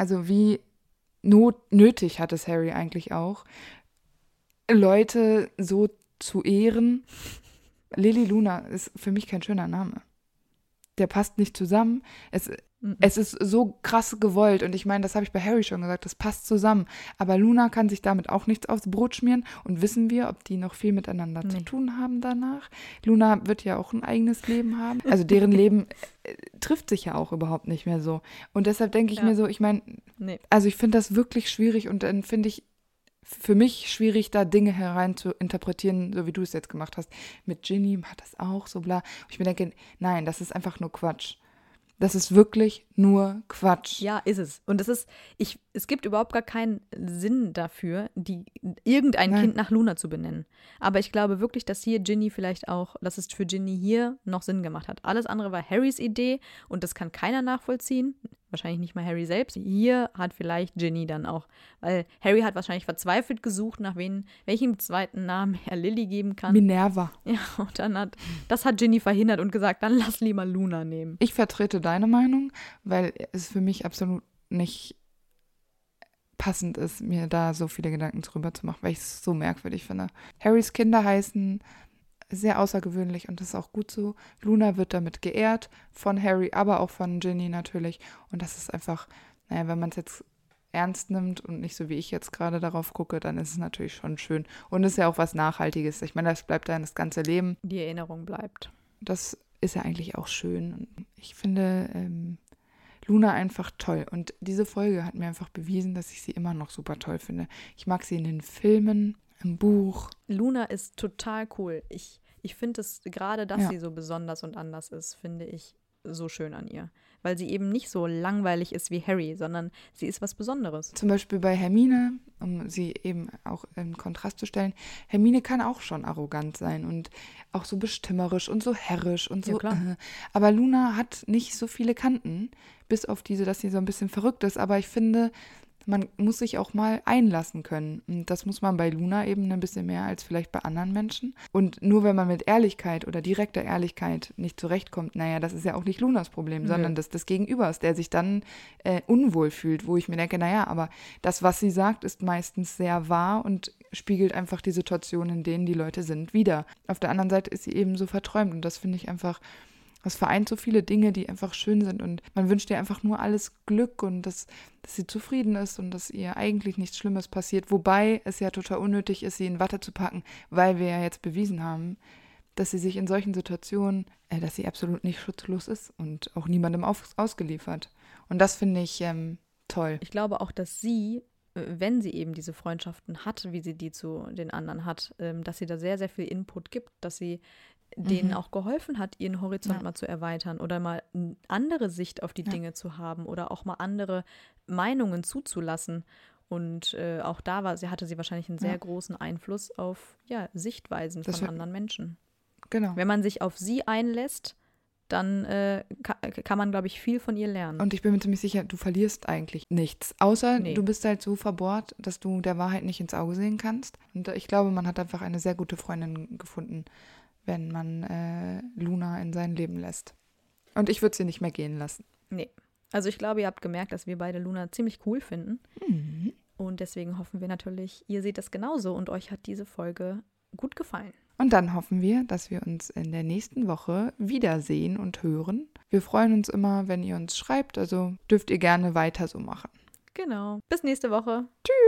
nötig hat es Harry eigentlich auch, Leute so zu ehren. Lily Luna ist für mich kein schöner Name. Der passt nicht zusammen. Es ist so krass gewollt und ich meine, das habe ich bei Harry schon gesagt, das passt zusammen. Aber Luna kann sich damit auch nichts aufs Brot schmieren und wissen wir, ob die noch viel miteinander zu tun haben danach. Luna wird ja auch ein eigenes Leben haben. Also deren Leben trifft sich ja auch überhaupt nicht mehr so. Und deshalb denke ich mir so, ich meine, also ich finde das wirklich schwierig und dann finde ich für mich schwierig, da Dinge herein zu interpretieren, so wie du es jetzt gemacht hast. Mit Ginny hat das auch so bla. Und ich mir denke, nein, das ist einfach nur Quatsch. Das ist wirklich nur Quatsch. Ja, ist es. Und es gibt überhaupt gar keinen Sinn dafür, irgendein Kind nach Luna zu benennen. Aber ich glaube wirklich, dass es für Ginny hier noch Sinn gemacht hat. Alles andere war Harrys Idee und das kann keiner nachvollziehen. wahrscheinlich nicht mal Harry selbst. Hier hat vielleicht Ginny dann auch, weil Harry hat wahrscheinlich verzweifelt gesucht, nach welchem zweiten Namen er Lily geben kann. Minerva. Ja, und das hat Ginny verhindert und gesagt, dann lass lieber Luna nehmen. Ich vertrete deine Meinung, weil es für mich absolut nicht passend ist, mir da so viele Gedanken drüber zu machen, weil ich es so merkwürdig finde. Harrys Kinder heißen sehr außergewöhnlich und das ist auch gut so. Luna wird damit geehrt, von Harry, aber auch von Ginny natürlich. Und das ist einfach, naja, wenn man es jetzt ernst nimmt und nicht so wie ich jetzt gerade darauf gucke, dann ist es natürlich schon schön. Und es ist ja auch was Nachhaltiges. Ich meine, das bleibt dann das ganze Leben. Die Erinnerung bleibt. Das ist ja eigentlich auch schön. Und ich finde Luna einfach toll. Und diese Folge hat mir einfach bewiesen, dass ich sie immer noch super toll finde. Ich mag sie in den Filmen, im Buch. Luna ist total cool. Ich finde es gerade, dass sie so besonders und anders ist, finde ich so schön an ihr. Weil sie eben nicht so langweilig ist wie Harry, sondern sie ist was Besonderes. Zum Beispiel bei Hermine, um sie eben auch in Kontrast zu stellen, Hermine kann auch schon arrogant sein und auch so bestimmerisch und so herrisch und so. Ja, klar. Aber Luna hat nicht so viele Kanten, bis auf diese, dass sie so ein bisschen verrückt ist. Aber ich finde, man muss sich auch mal einlassen können. Und das muss man bei Luna eben ein bisschen mehr als vielleicht bei anderen Menschen. Und nur wenn man mit Ehrlichkeit oder direkter Ehrlichkeit nicht zurechtkommt, naja, das ist ja auch nicht Lunas Problem, sondern das des Gegenübers, der sich dann unwohl fühlt, wo ich mir denke, naja, aber das, was sie sagt, ist meistens sehr wahr und spiegelt einfach die Situation, in denen die Leute sind, wider. Auf der anderen Seite ist sie eben so verträumt und das finde ich einfach. Das vereint so viele Dinge, die einfach schön sind und man wünscht ihr einfach nur alles Glück und dass sie zufrieden ist und dass ihr eigentlich nichts Schlimmes passiert. Wobei es ja total unnötig ist, sie in Watte zu packen, weil wir ja jetzt bewiesen haben, dass sie sich in solchen Situationen, dass sie absolut nicht schutzlos ist und auch niemandem ausgeliefert. Und das finde ich toll. Ich glaube auch, dass sie, wenn sie eben diese Freundschaften hat, wie sie die zu den anderen hat, dass sie da sehr, sehr viel Input gibt, dass sie denen auch geholfen hat, ihren Horizont mal zu erweitern oder mal eine andere Sicht auf die Dinge zu haben oder auch mal andere Meinungen zuzulassen. Und auch da hatte sie wahrscheinlich einen sehr großen Einfluss auf Sichtweisen von anderen Menschen. Genau. Wenn man sich auf sie einlässt, dann kann man, glaube ich, viel von ihr lernen. Und ich bin mir ziemlich sicher, du verlierst eigentlich nichts. Außer du bist halt so verbohrt, dass du der Wahrheit nicht ins Auge sehen kannst. Und ich glaube, man hat einfach eine sehr gute Freundin gefunden, wenn man Luna in sein Leben lässt. Und ich würde sie nicht mehr gehen lassen. Nee. Also ich glaube, ihr habt gemerkt, dass wir beide Luna ziemlich cool finden. Mhm. Und deswegen hoffen wir natürlich, ihr seht das genauso und euch hat diese Folge gut gefallen. Und dann hoffen wir, dass wir uns in der nächsten Woche wiedersehen und hören. Wir freuen uns immer, wenn ihr uns schreibt, also dürft ihr gerne weiter so machen. Genau. Bis nächste Woche. Tschüss.